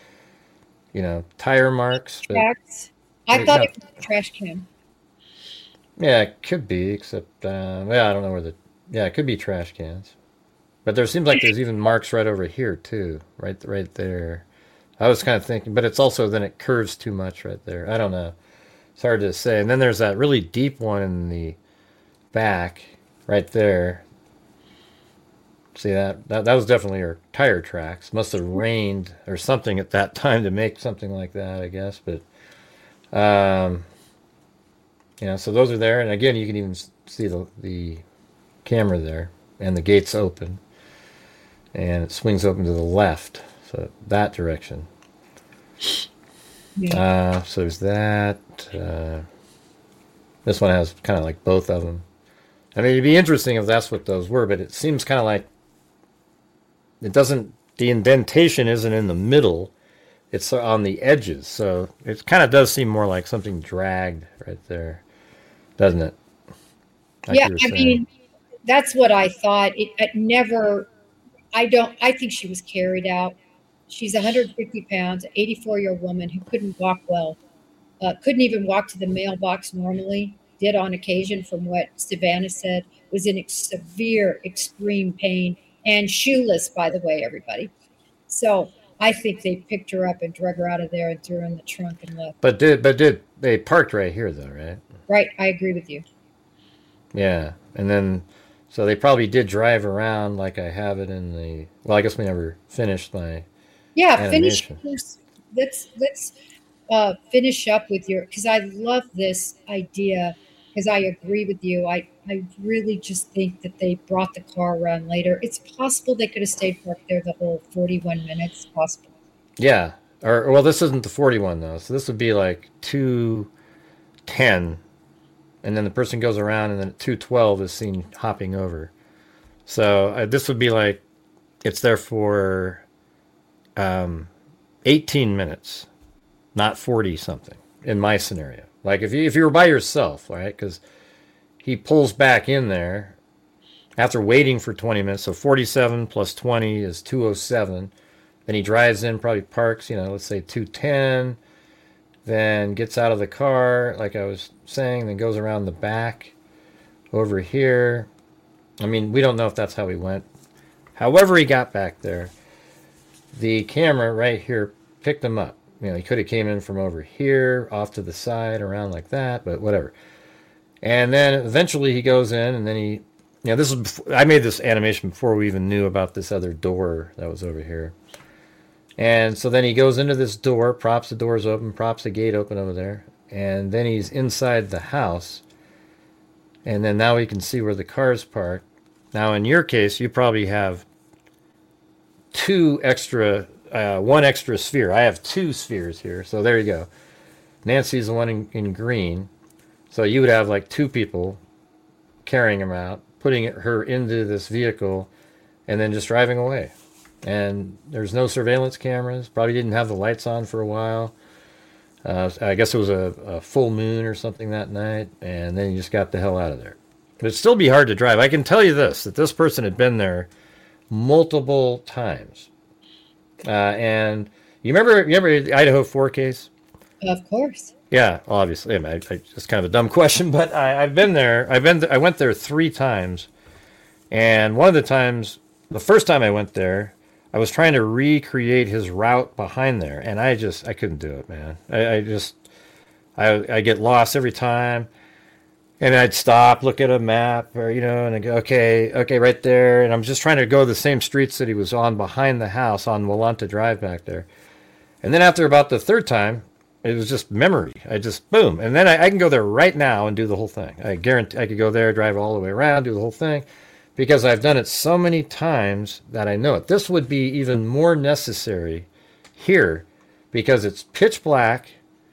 [SPEAKER 5] tire marks, but
[SPEAKER 4] Tracks. I thought it was a trash can.
[SPEAKER 5] yeah, it could be. Except, I don't know where the. Yeah, it could be trash cans. But there seems like there's even marks right over here too, right there. I was kind of thinking, but it's also then it curves too much right there. I don't know. It's hard to say. And then there's that really deep one in the back, right there. See that was definitely her tire tracks. Must have rained or something at that time to make something like that, I guess. But so those are there, and again, you can even see the camera there, and the gate's open. And it swings open to the left, so that direction.
[SPEAKER 4] Yeah.
[SPEAKER 5] So there's that. This one has kind of like both of them. I mean, it'd be interesting if that's what those were, but it seems kind of like it doesn't. The indentation isn't in the middle; it's on the edges. So it kind of does seem more like something dragged right there, doesn't it? Like
[SPEAKER 4] Yeah,
[SPEAKER 5] you were
[SPEAKER 4] I
[SPEAKER 5] saying.
[SPEAKER 4] mean, that's what I thought. It never, I think she was carried out. She's 150 pounds, an 84-year-old woman who couldn't walk well, couldn't even walk to the mailbox normally, did on occasion, from what Savannah said, was in severe, extreme pain, and shoeless, by the way, everybody. So I think they picked her up and drug her out of there and threw her in the trunk and left.
[SPEAKER 5] But they parked right here though, right?
[SPEAKER 4] Right, I agree with you.
[SPEAKER 5] Yeah, and then so they probably did drive around like I have it in the. Well, I guess we never finished my
[SPEAKER 4] Yeah, finish.
[SPEAKER 5] animation.
[SPEAKER 4] Let's finish up with because I love this idea, because I agree with you. I really just think that they brought the car around later. It's possible they could have stayed parked there the whole 41 minutes. Possible.
[SPEAKER 5] Yeah, or well, this isn't the 41 though, so this would be like 2:10, and then the person goes around, and then at 2:12 is seen hopping over. So this would be like it's there for 18 minutes, not 40 something in my scenario. Like if you were by yourself, right? Because he pulls back in there after waiting for 20 minutes. So 47 plus 20 is 207. Then he drives in, probably parks, let's say 210. Then gets out of the car, like I was saying, then goes around the back over here. I mean, we don't know if that's how he went. However he got back there, the camera right here picked him up. He could have came in from over here, off to the side, around like that, but whatever. And then eventually he goes in, and then this is before, I made this animation before we even knew about this other door that was over here. And so then he goes into this door, props the doors open, props the gate open over there, and then he's inside the house. And then now we can see where the car's parked. Now in your case, you probably have one extra sphere. I have 2 spheres here, so there you go. Nancy's the one in green. So you would have like 2 people carrying him out, putting her into this vehicle, and then just driving away. And there's no surveillance cameras. Probably didn't have the lights on for a while. I guess it was a full moon or something that night, and then you just got the hell out of there. But it'd still be hard to drive. I can tell you this, that this person had been there multiple times. And you remember the Idaho 4 case?
[SPEAKER 4] Of course.
[SPEAKER 5] Yeah, obviously. It's kind of a dumb question, but I've been there. I went there 3 times, and one of the times, the first time I went there, I was trying to recreate his route behind there, and I couldn't do it, man. I get lost every time, and I'd stop, look at a map, or and I go, okay, right there, and I'm just trying to go the same streets that he was on behind the house on Walanta Drive back there. And then after about the 3rd time, it was just memory. Boom, and then I can go there right now and do the whole thing. I guarantee I could go there, drive all the way around, do the whole thing. Because I've done it so many times that I know it. This would be even more necessary here because it's pitch black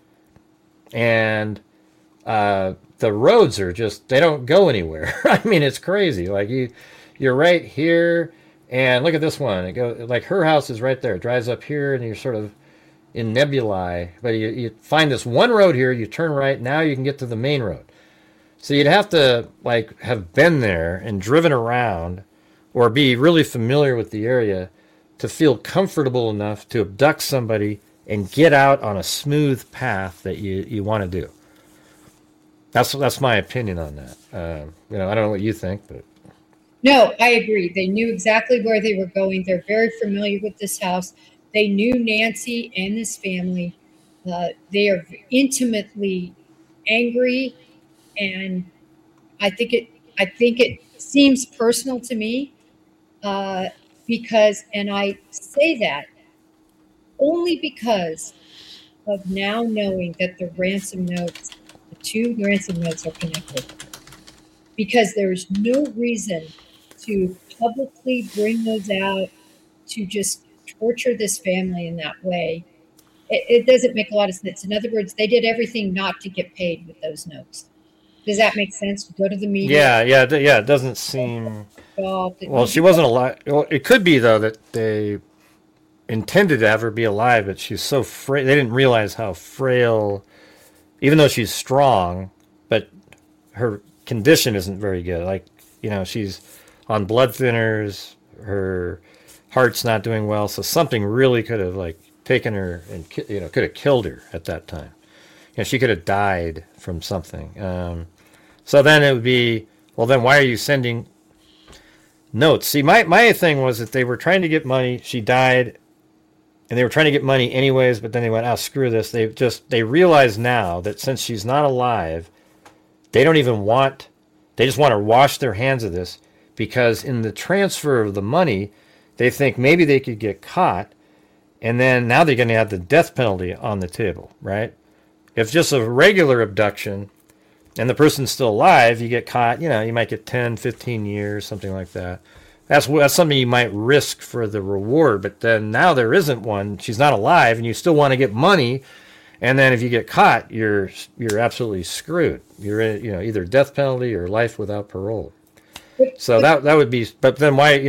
[SPEAKER 5] and the roads are they don't go anywhere. I mean, it's crazy. Like you're right here, and look at this one. It goes like her house is right there. It drives up here, and you're sort of in nebulae. But you find this one road here. You turn right. Now you can get to the main road. So you'd have to have been there and driven around or be really familiar with the area to feel comfortable enough to abduct somebody and get out on a smooth path that you want to do. That's my opinion on that. I don't know what you think, but
[SPEAKER 4] No, I agree. They knew exactly where they were going. They're very familiar with this house. They knew Nancy and this family. They are intimately angry. And I think it seems personal to me because, and I say that only because of now knowing that the 2 ransom notes are connected. Because there's no reason to publicly bring those out to just torture this family in that way. It doesn't make a lot of sense. In other words, they did everything not to get paid with those notes. Does that make sense? To go to the media?
[SPEAKER 5] Yeah. It doesn't seem. Well, she wasn't alive. Well, it could be though that they intended to have her be alive, but she's so frail. They didn't realize how frail, even though she's strong, but her condition isn't very good. Like she's on blood thinners. Her heart's not doing well, so something really could have taken her and could have killed her at that time. She could have died from something. So then it would be, well, then why are you sending notes? See, my thing was that they were trying to get money. She died, and they were trying to get money anyways, but then they went, screw this. They realize now that since she's not alive, they just want to wash their hands of this, because in the transfer of the money, they think maybe they could get caught, and then now they're going to have the death penalty on the table, right? If just a regular abduction and the person's still alive, you get caught, you might get 10, 15 years, something like that. That's something you might risk for the reward, but then now there isn't one. She's not alive, and you still want to get money, and then if you get caught, you're absolutely screwed. You're either death penalty or life without parole. So that would be, but then why,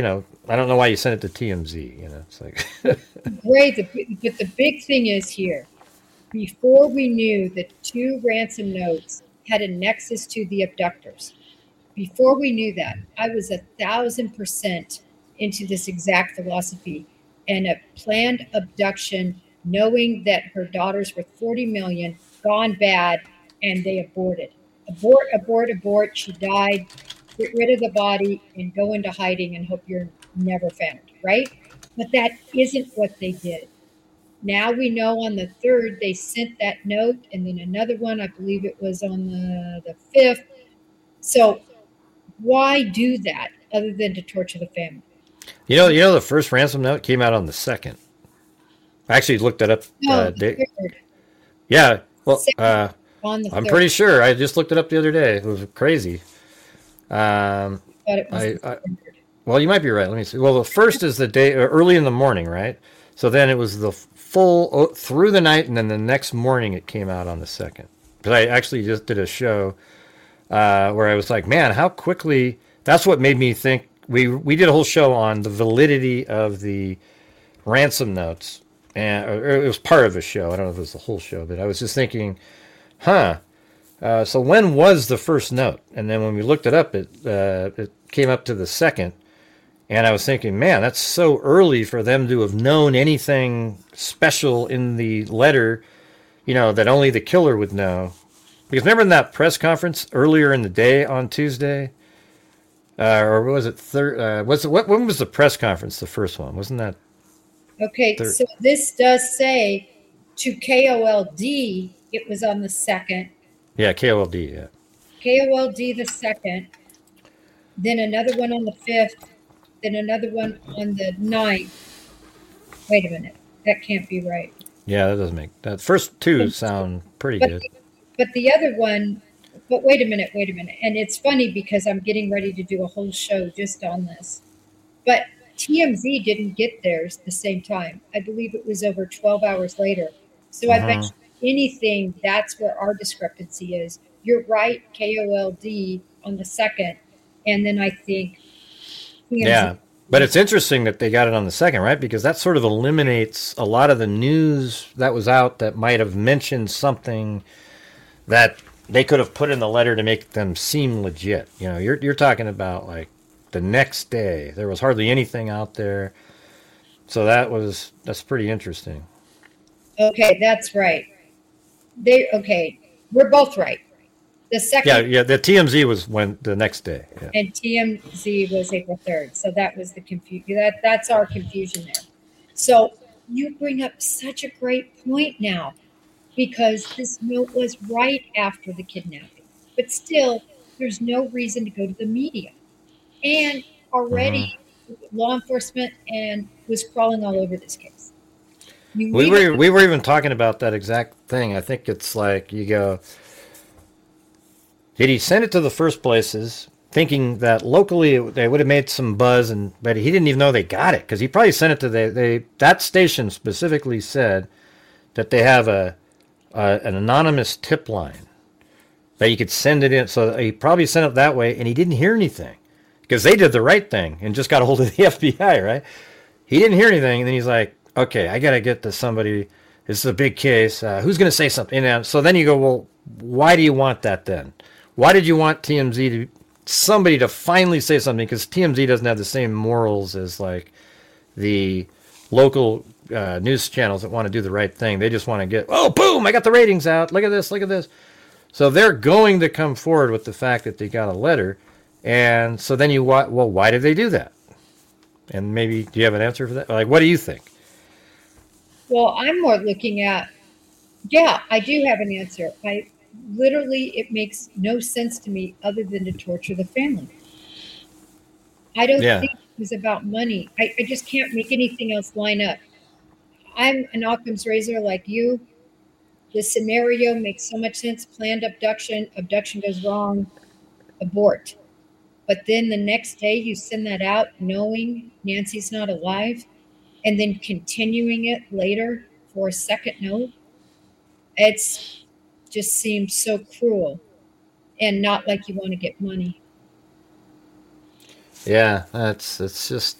[SPEAKER 5] I don't know why you sent it to TMZ. You know, it's like,
[SPEAKER 4] Great, but the big thing is here, before we knew that 2 ransom notes had a nexus to the abductors, before we knew that, I was 1,000% into this exact philosophy and a planned abduction, knowing that her daughter's worth 40 million, gone bad, and they aborted. Abort, abort, abort. She died. Get rid of the body and go into hiding and hope you're never found, right? But that isn't what they did. Now we know on the 3rd they sent that note, and then another one, I believe it was on the 5th. So why do that other than to torture the family?
[SPEAKER 5] you know, the first ransom note came out on the 2nd. I actually looked that up.
[SPEAKER 4] No, the 3rd.
[SPEAKER 5] Yeah. Well,
[SPEAKER 4] On the
[SPEAKER 5] I'm
[SPEAKER 4] 3rd.
[SPEAKER 5] pretty sure. I just looked it up the other day. It was crazy.
[SPEAKER 4] Thought it was the 3rd.
[SPEAKER 5] Well, you might be right. Let me see. Well, the first is the day early in the morning, right? So then it was the full through the night, and then the next morning it came out on the 2nd. Because I actually just did a show where I was like, man, how quickly. That's what made me think. We did a whole show on the validity of the ransom notes, and or it was part of a show. I don't know if it was the whole show, but I was just thinking, huh. So when was the first note? And then when we looked it up, it came up to the 2nd. And I was thinking, man, that's so early for them to have known anything special in the letter, you know, that only the killer would know. Because remember in that press conference earlier in the day on Tuesday? Or was it when was the press conference, the first one? Wasn't that?
[SPEAKER 4] Okay, so this does say to KOLD, it was on the 2nd.
[SPEAKER 5] Yeah, KOLD, yeah.
[SPEAKER 4] KOLD the 2nd, then another one on the 5th, then another one on the 9th. Wait a minute, that can't be right.
[SPEAKER 5] Yeah, that doesn't make that. First 2 sound pretty good.
[SPEAKER 4] But the other one, but wait a minute. And it's funny because I'm getting ready to do a whole show just on this. But TMZ didn't get theirs the same time. I believe it was over 12 hours later. So I bet you anything, that's where our discrepancy is. You're right, KOLD on the 2nd. And then I think TMZ.
[SPEAKER 5] Yeah. But it's interesting that they got it on the 2nd, right? Because that sort of eliminates a lot of the news that was out that might have mentioned something that they could have put in the letter to make them seem legit. You know, you're talking about like the next day. There was hardly anything out there. So that's pretty interesting.
[SPEAKER 4] Okay, that's right. We're both right. The 2nd.
[SPEAKER 5] Yeah, the TMZ was when the next day. Yeah.
[SPEAKER 4] And TMZ was April 3rd. So that was the confusion. That's our confusion there. So you bring up such a great point now, because this note was right after the kidnapping. But still, there's no reason to go to the media. And already law enforcement and was crawling all over this case. We
[SPEAKER 5] were even talking about that exact thing. I think it's like you go, did he send it to the first places thinking that locally they would have made some buzz, but he didn't even know they got it because he probably sent it to that station specifically said that they have an anonymous tip line that you could send it in. So he probably sent it that way, and he didn't hear anything because they did the right thing and just got a hold of the FBI, right? He didn't hear anything, and then he's like, okay, I got to get to somebody. This is a big case. Who's going to say something? And so then you go, well, why do you want that then? Why did you want TMZ somebody to finally say something? Because TMZ doesn't have the same morals as like the local news channels that want to do the right thing. They just want to get, oh, boom, I got the ratings out. Look at this, look at this. So they're going to come forward with the fact that they got a letter. And so then well, why did they do that? And maybe, do you have an answer for that? Like, what do you think?
[SPEAKER 4] Well, I'm more looking at, yeah, I do have an answer. Literally, it makes no sense to me other than to torture the family. I don't think it was about money. I just can't make anything else line up. I'm an Occam's razor like you. The scenario makes so much sense. Planned abduction goes wrong, abort. But then the next day you send that out knowing Nancy's not alive and then continuing it later for a second note. It's just seems so cruel and not like you want to get money.
[SPEAKER 5] Yeah, it's just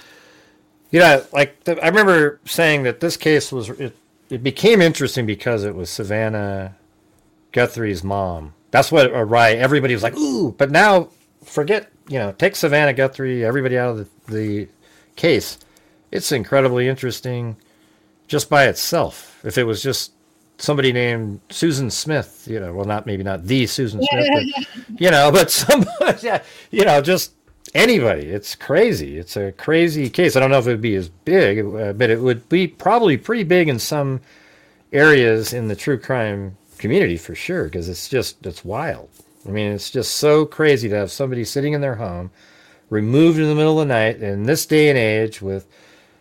[SPEAKER 5] I remember saying that this case it became interesting because it was Savannah Guthrie's mom. That's what everybody was like, ooh, but now forget, take Savannah Guthrie, everybody out of the case. It's incredibly interesting just by itself. If it was just somebody named Susan Smith, maybe not the Susan Smith, but somebody, just anybody. It's crazy. It's a crazy case. I don't know if it would be as big, but it would be probably pretty big in some areas in the true crime community for sure, because it's wild. I mean, it's just so crazy to have somebody sitting in their home, removed in the middle of the night in this day and age with,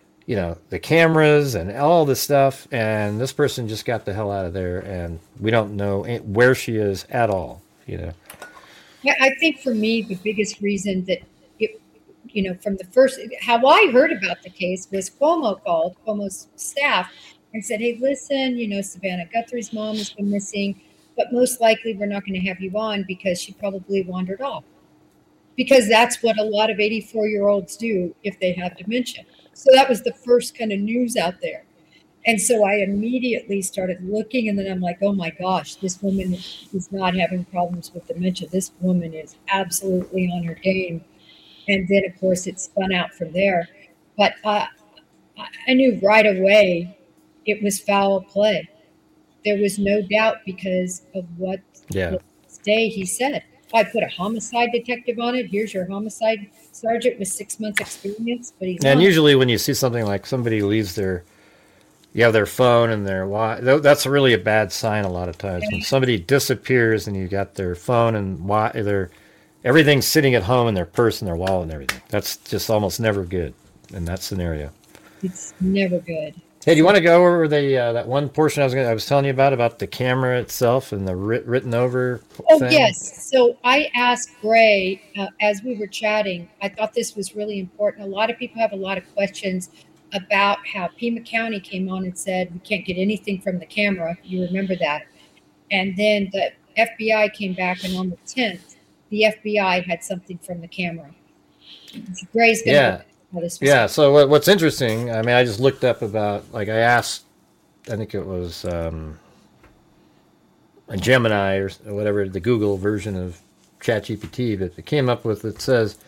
[SPEAKER 5] the cameras and all this stuff, and this person just got the hell out of there, and we don't know where she is at all, Yeah,
[SPEAKER 4] I think for me, the biggest reason that from the first, how I heard about the case was Cuomo's staff and said, hey, listen, Savannah Guthrie's mom has been missing, but most likely we're not going to have you on because she probably wandered off. Because that's what a lot of 84-year-olds do if they have dementia. So that was the first kind of news out there. And so I immediately started looking, and then I'm like, oh my gosh, this woman is not having problems with dementia. This woman is absolutely on her game. And then, of course, it spun out from there. But I knew right away it was foul play. There was no doubt because of what the next day he said. I put a homicide detective on it. Here's your homicide sergeant with 6 months experience. But he's
[SPEAKER 5] and
[SPEAKER 4] not.
[SPEAKER 5] Usually when you see something like somebody leaves their phone and that's really a bad sign a lot of times. When somebody disappears and you got their phone and everything's sitting at home in their purse and their wallet and everything. That's just almost never good in that scenario.
[SPEAKER 4] It's never good.
[SPEAKER 5] Hey, do you want to go over that one portion I was telling you about the camera itself and the written over thing?
[SPEAKER 4] Yes. So I asked Gray as we were chatting. I thought this was really important. A lot of people have a lot of questions about how Pima County came on and said we can't get anything from the camera. You remember that? And then the FBI came back, and on the 10th, the FBI had something from the camera. Gray's going to how this was.
[SPEAKER 5] Yeah, so what's interesting, I mean, I just looked up about, I asked, I think it was a Gemini or whatever, the Google version of ChatGPT, but it came up with, it says,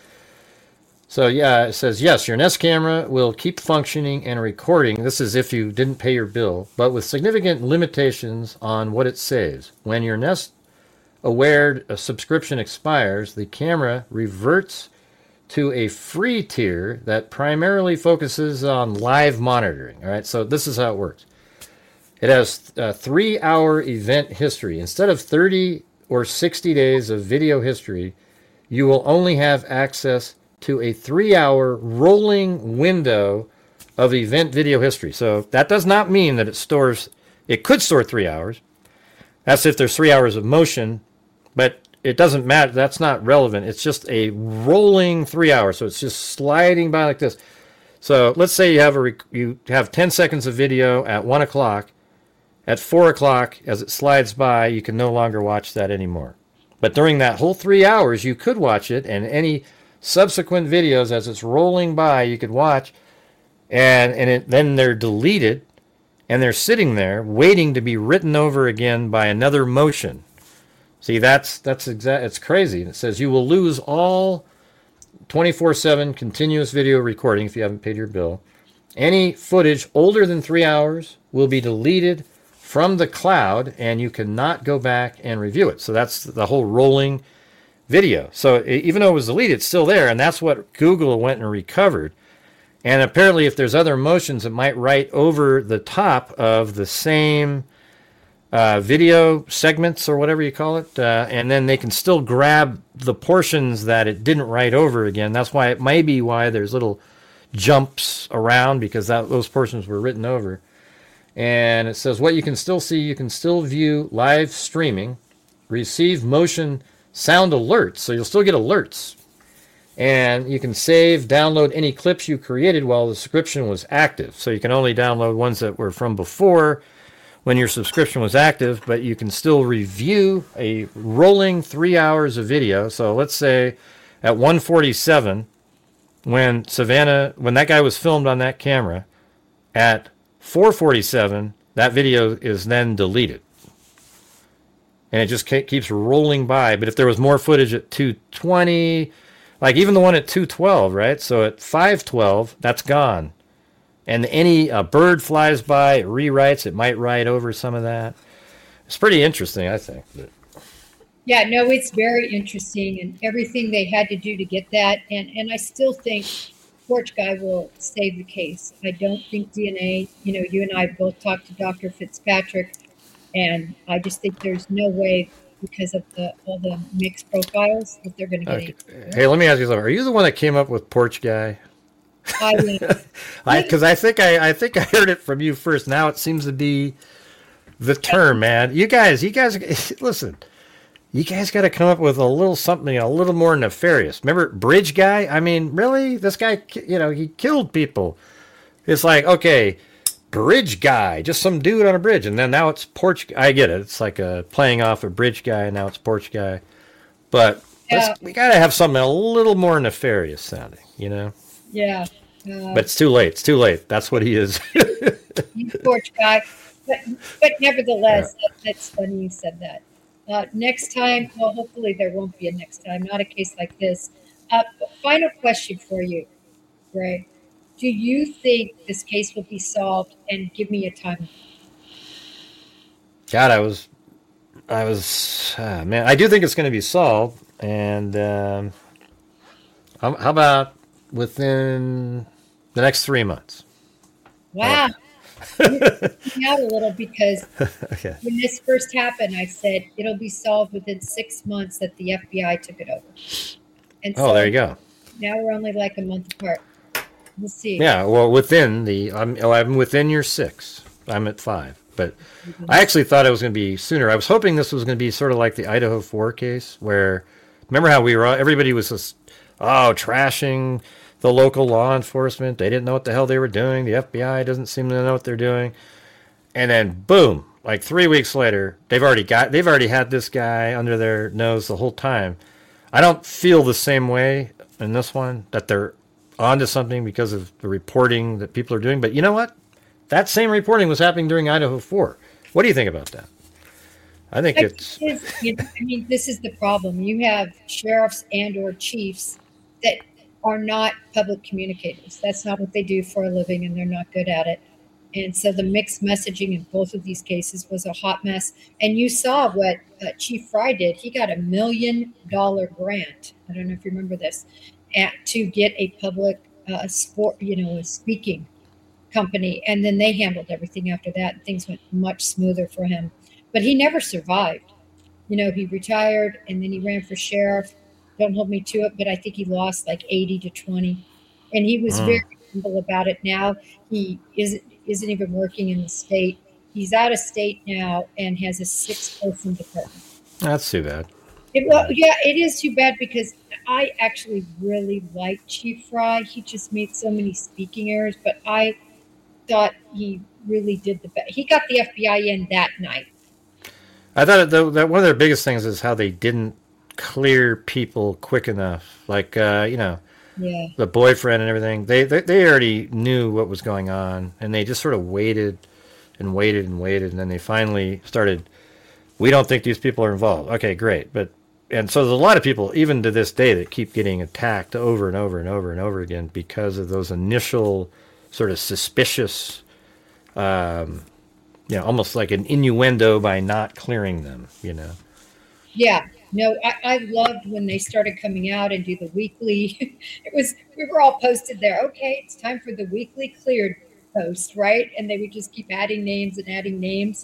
[SPEAKER 5] yes, your Nest camera will keep functioning and recording. This is if you didn't pay your bill, but with significant limitations on what it saves. When your Nest Aware subscription expires, the camera reverts to a free tier that primarily focuses on live monitoring. All right, so this is how it works. It has a 3-hour event history. Instead of 30 or 60 days of video history, you will only have access to a 3-hour rolling window of event video history. So that does not mean that it could store 3 hours. That's if there's 3 hours of motion, but it doesn't matter. That's not relevant. It's just a rolling 3 hours. So it's just sliding by like this. So let's say you have 10 seconds of video at 1 o'clock. At 4 o'clock, as it slides by, you can no longer watch that anymore. But during that whole 3 hours, you could watch it, and any subsequent videos as it's rolling by, you could watch, then they're deleted, and they're sitting there waiting to be written over again by another motion. See, it's crazy. It says you will lose all 24/7 continuous video recording if you haven't paid your bill. Any footage older than 3 hours will be deleted from the cloud, and you cannot go back and review it. So that's the whole rolling video. So even though it was deleted, it's still there, and that's what Google went and recovered. And apparently if there's other motions, it might write over the top of the same video segments or whatever you call it, and then they can still grab the portions that it didn't write over again. That's why it may be why there's little jumps around, because those portions were written over. And it says what you can still see, you can still view live streaming, receive motion sound alerts, so you'll still get alerts. And you can save, download any clips you created while the subscription was active. So you can only download ones that were from before when your subscription was active, but you can still review a rolling 3 hours of video. So let's say at 1:47, when that guy was filmed on that camera at 4:47, that video is then deleted. And it just keeps rolling by. But if there was more footage at 2:20, like even the one at 2:12, right? So at 5:12, that's gone. And any bird flies by, it rewrites, it might write over some of that. It's pretty interesting, I think.
[SPEAKER 4] Yeah, no, it's very interesting, and everything they had to do to get that. And I still think Porch Guy will save the case. I don't think DNA, you and I both talked to Dr. Fitzpatrick, and I just think there's no way, because of all the mixed profiles, that they're going to get it.
[SPEAKER 5] Hey, let me ask you something. Are you the one that came up with Porch Guy?
[SPEAKER 4] I
[SPEAKER 5] Because I think I heard it from you first. Now it seems to be the term, man. You guys, listen. You guys got to come up with a little something a little more nefarious. Remember Bridge Guy? I mean, really? This guy, he killed people. It's like, okay, Bridge Guy, just some dude on a bridge, and then now it's Porch Guy. I get it. It's like playing off a Bridge Guy, and now it's Porch Guy. But we got to have something a little more nefarious sounding,
[SPEAKER 4] Yeah.
[SPEAKER 5] But it's too late. It's too late. That's what he is.
[SPEAKER 4] He's Porch Guy. But nevertheless, that's funny you said that. Next time, well, hopefully there won't be a next time, not a case like this. Final question for you, Greg. Do you think this case will be solved? And give me a time.
[SPEAKER 5] God, man, I do think it's going to be solved. And how about within the next 3 months?
[SPEAKER 4] Wow. You're freaking out a little because
[SPEAKER 5] Okay.
[SPEAKER 4] when this first happened, I said it'll be solved within 6 months that the FBI took it over. And so
[SPEAKER 5] There you go.
[SPEAKER 4] now we're only like a month apart. We'll see.
[SPEAKER 5] Yeah, well, I'm within your 6. I'm at 5. But I actually thought it was going to be sooner. I was hoping this was going to be sort of like the Idaho 4 case, where, remember how everybody was just, trashing the local law enforcement. They didn't know what the hell they were doing. The FBI doesn't seem to know what they're doing. And then, boom, like 3 weeks later, they've already had this guy under their nose the whole time. I don't feel the same way in this one, that they're onto something because of the reporting that people are doing. But you know what? That same reporting was happening during Idaho 4. What do you think about that? I think it's...
[SPEAKER 4] this is the problem. You have sheriffs and or chiefs that are not public communicators. That's not what they do for a living, and they're not good at it. And so the mixed messaging in both of these cases was a hot mess. And you saw what Chief Fry did. He got $1 million grant. I don't know if you remember this, to get a public speaking company. And then they handled everything after that. And things went much smoother for him. But he never survived. He retired and then he ran for sheriff. Don't hold me to it, but I think he lost like 80-20. And he was very humble about it. Now he isn't even working in the state. He's out of state now and has a 6-person department.
[SPEAKER 5] That's too bad.
[SPEAKER 4] It is too bad because I actually really like Chief Fry. He just made so many speaking errors, but I thought he really did the best. He got the FBI in that night.
[SPEAKER 5] I thought that one of their biggest things is how they didn't clear people quick enough. Like, the boyfriend and everything. They already knew what was going on, and they just sort of waited and waited and waited, and then they finally started, we don't think these people are involved. Okay, great. And so there's a lot of people, even to this day, that keep getting attacked over and over and over and over again because of those initial sort of suspicious, almost like an innuendo by not clearing them,
[SPEAKER 4] Yeah. No, I loved when they started coming out and do the weekly. We were all posted there. Okay, it's time for the weekly cleared post, right? And they would just keep adding names and adding names.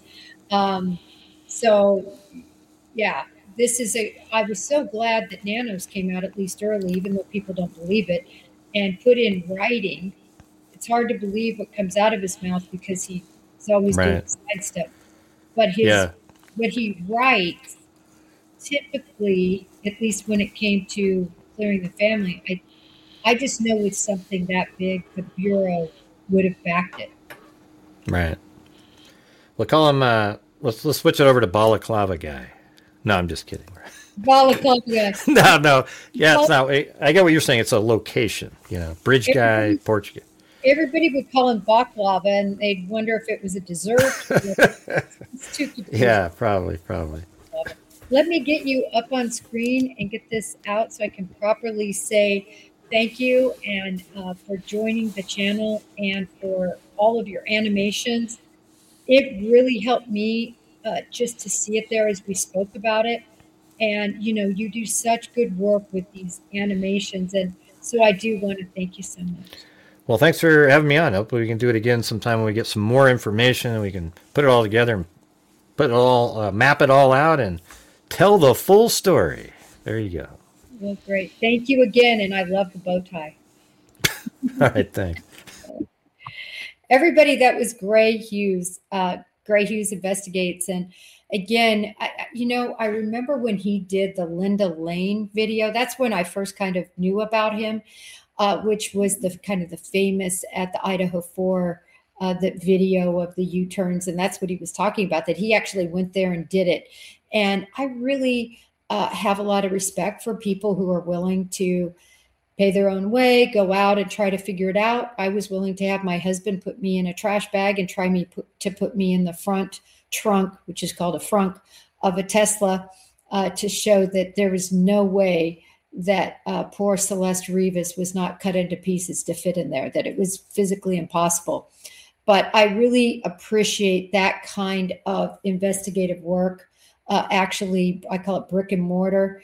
[SPEAKER 4] So, yeah, I was so glad that Nanos came out at least early, even though people don't believe it, and put in writing. It's hard to believe what comes out of his mouth because he's always doing side stuff. But what he writes, typically, at least when it came to clearing the family, I just know it's something that big, the Bureau would have backed it.
[SPEAKER 5] Right. We'll call him, let's switch it over to Balaclava Guy. No, I'm just kidding.
[SPEAKER 4] Balaclava.
[SPEAKER 5] No. Yeah, it's not. I get what you're saying. It's a location. Bridge guy, porch guy.
[SPEAKER 4] Everybody would call him baklava, and they'd wonder if it was a dessert. It's too confusing.
[SPEAKER 5] Yeah, probably.
[SPEAKER 4] Let me get you up on screen and get this out so I can properly say thank you and for joining the channel and for all of your animations. It really helped me just to see it there as we spoke about it. And, you do such good work with these animations. And so I do want to thank you so much.
[SPEAKER 5] Well, thanks for having me on. Hopefully we can do it again sometime when we get some more information and we can put it all together and put it all, map it all out and tell the full story. There you go.
[SPEAKER 4] Well, great. Thank you again. And I love the bow tie.
[SPEAKER 5] All right. Thanks.
[SPEAKER 4] Everybody, that was Gray Hughes. Gray Hughes Investigates. And again, I remember when he did the Linda Lane video. That's when I first kind of knew about him, which was the kind of the famous at the Idaho 4, that video of the U-turns. And that's what he was talking about, that he actually went there and did it. And I really have a lot of respect for people who are willing to pay their own way, go out and try to figure it out. I was willing to have my husband put me in a trash bag and to put me in the front trunk, which is called a frunk, of a Tesla, to show that there was no way that poor Celeste Rivas was not cut into pieces to fit in there, that it was physically impossible. But I really appreciate that kind of investigative work. Actually, I call it brick and mortar.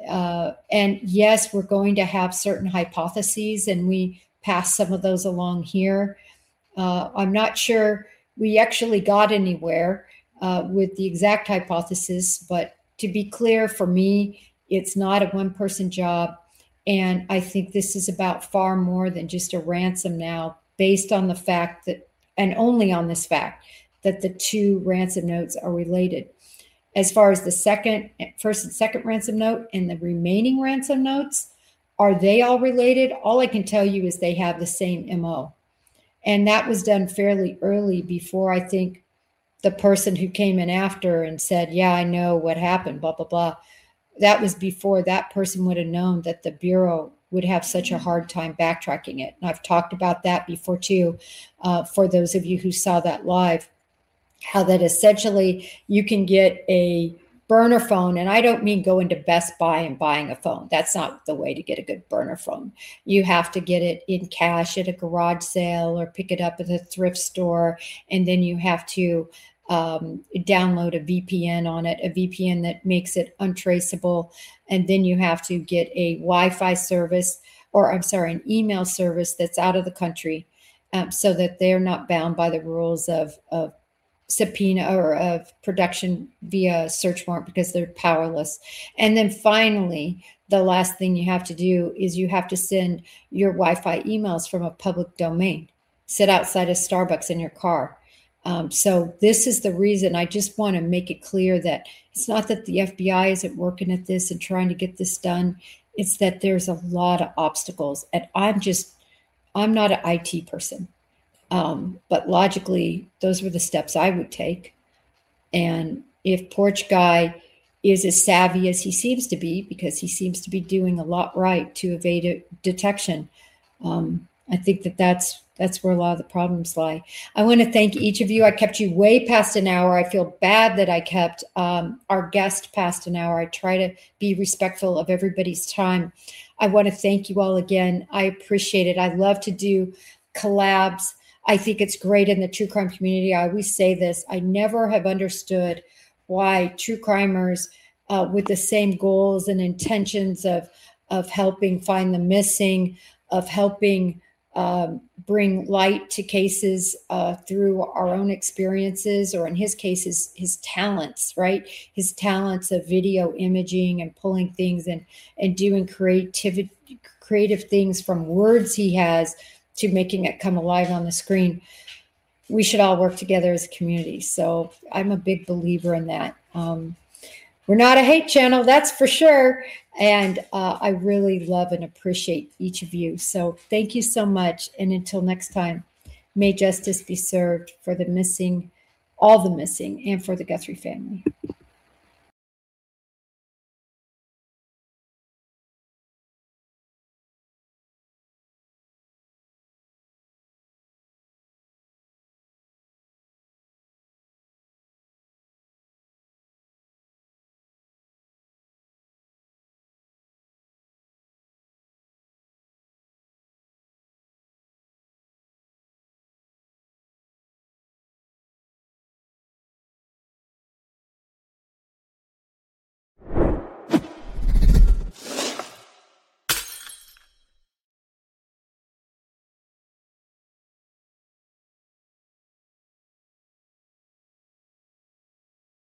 [SPEAKER 4] And yes, we're going to have certain hypotheses, and we pass some of those along here. I'm not sure we actually got anywhere with the exact hypothesis, but to be clear, for me, it's not a one-person job. And I think this is about far more than just a ransom now, based on the fact that, and only on this fact, that the two ransom notes are related. As far as the first and second ransom note and the remaining ransom notes, are they all related? All I can tell you is they have the same MO. And that was done fairly early, before I think the person who came in after and said, yeah, I know what happened, blah, blah, blah. That was before that person would have known that the Bureau would have such a hard time backtracking it. And I've talked about that before too, for those of you who saw that live. How that essentially you can get a burner phone. And I don't mean going to Best Buy and buying a phone. That's not the way to get a good burner phone. You have to get it in cash at a garage sale or pick it up at a thrift store. And then you have to download a VPN on it, a VPN that makes it untraceable. And then you have to get a Wi-Fi service, or I'm sorry, an email service that's out of the country, so that they're not bound by the rules of subpoena or of production via search warrant, because they're powerless. And then finally, the last thing you have to do is you have to send your Wi-Fi emails from a public domain, sit outside a Starbucks in your car. So this is the reason. I just want to make it clear that it's not that the FBI isn't working at this and trying to get this done. It's that there's a lot of obstacles, and I'm not an IT person. But logically, those were the steps I would take. And if Porch Guy is as savvy as he seems to be, because he seems to be doing a lot right to evade detection, I think that's where a lot of the problems lie. I want to thank each of you. I kept you way past an hour. I feel bad that I kept our guest past an hour. I try to be respectful of everybody's time. I want to thank you all again. I appreciate it. I love to do collabs. I think it's great in the true crime community. I always say this. I never have understood why true crimers with the same goals and intentions of helping find the missing, of helping bring light to cases through our own experiences, or in his case, his talents, right? His talents of video imaging and pulling things and doing creative things from words he has to making it come alive on the screen. We should all work together as a community. So I'm a big believer in that. We're not a hate channel, that's for sure. And I really love and appreciate each of you. So thank you so much. And until next time, may justice be served for the missing, all the missing, and for the Guthrie family.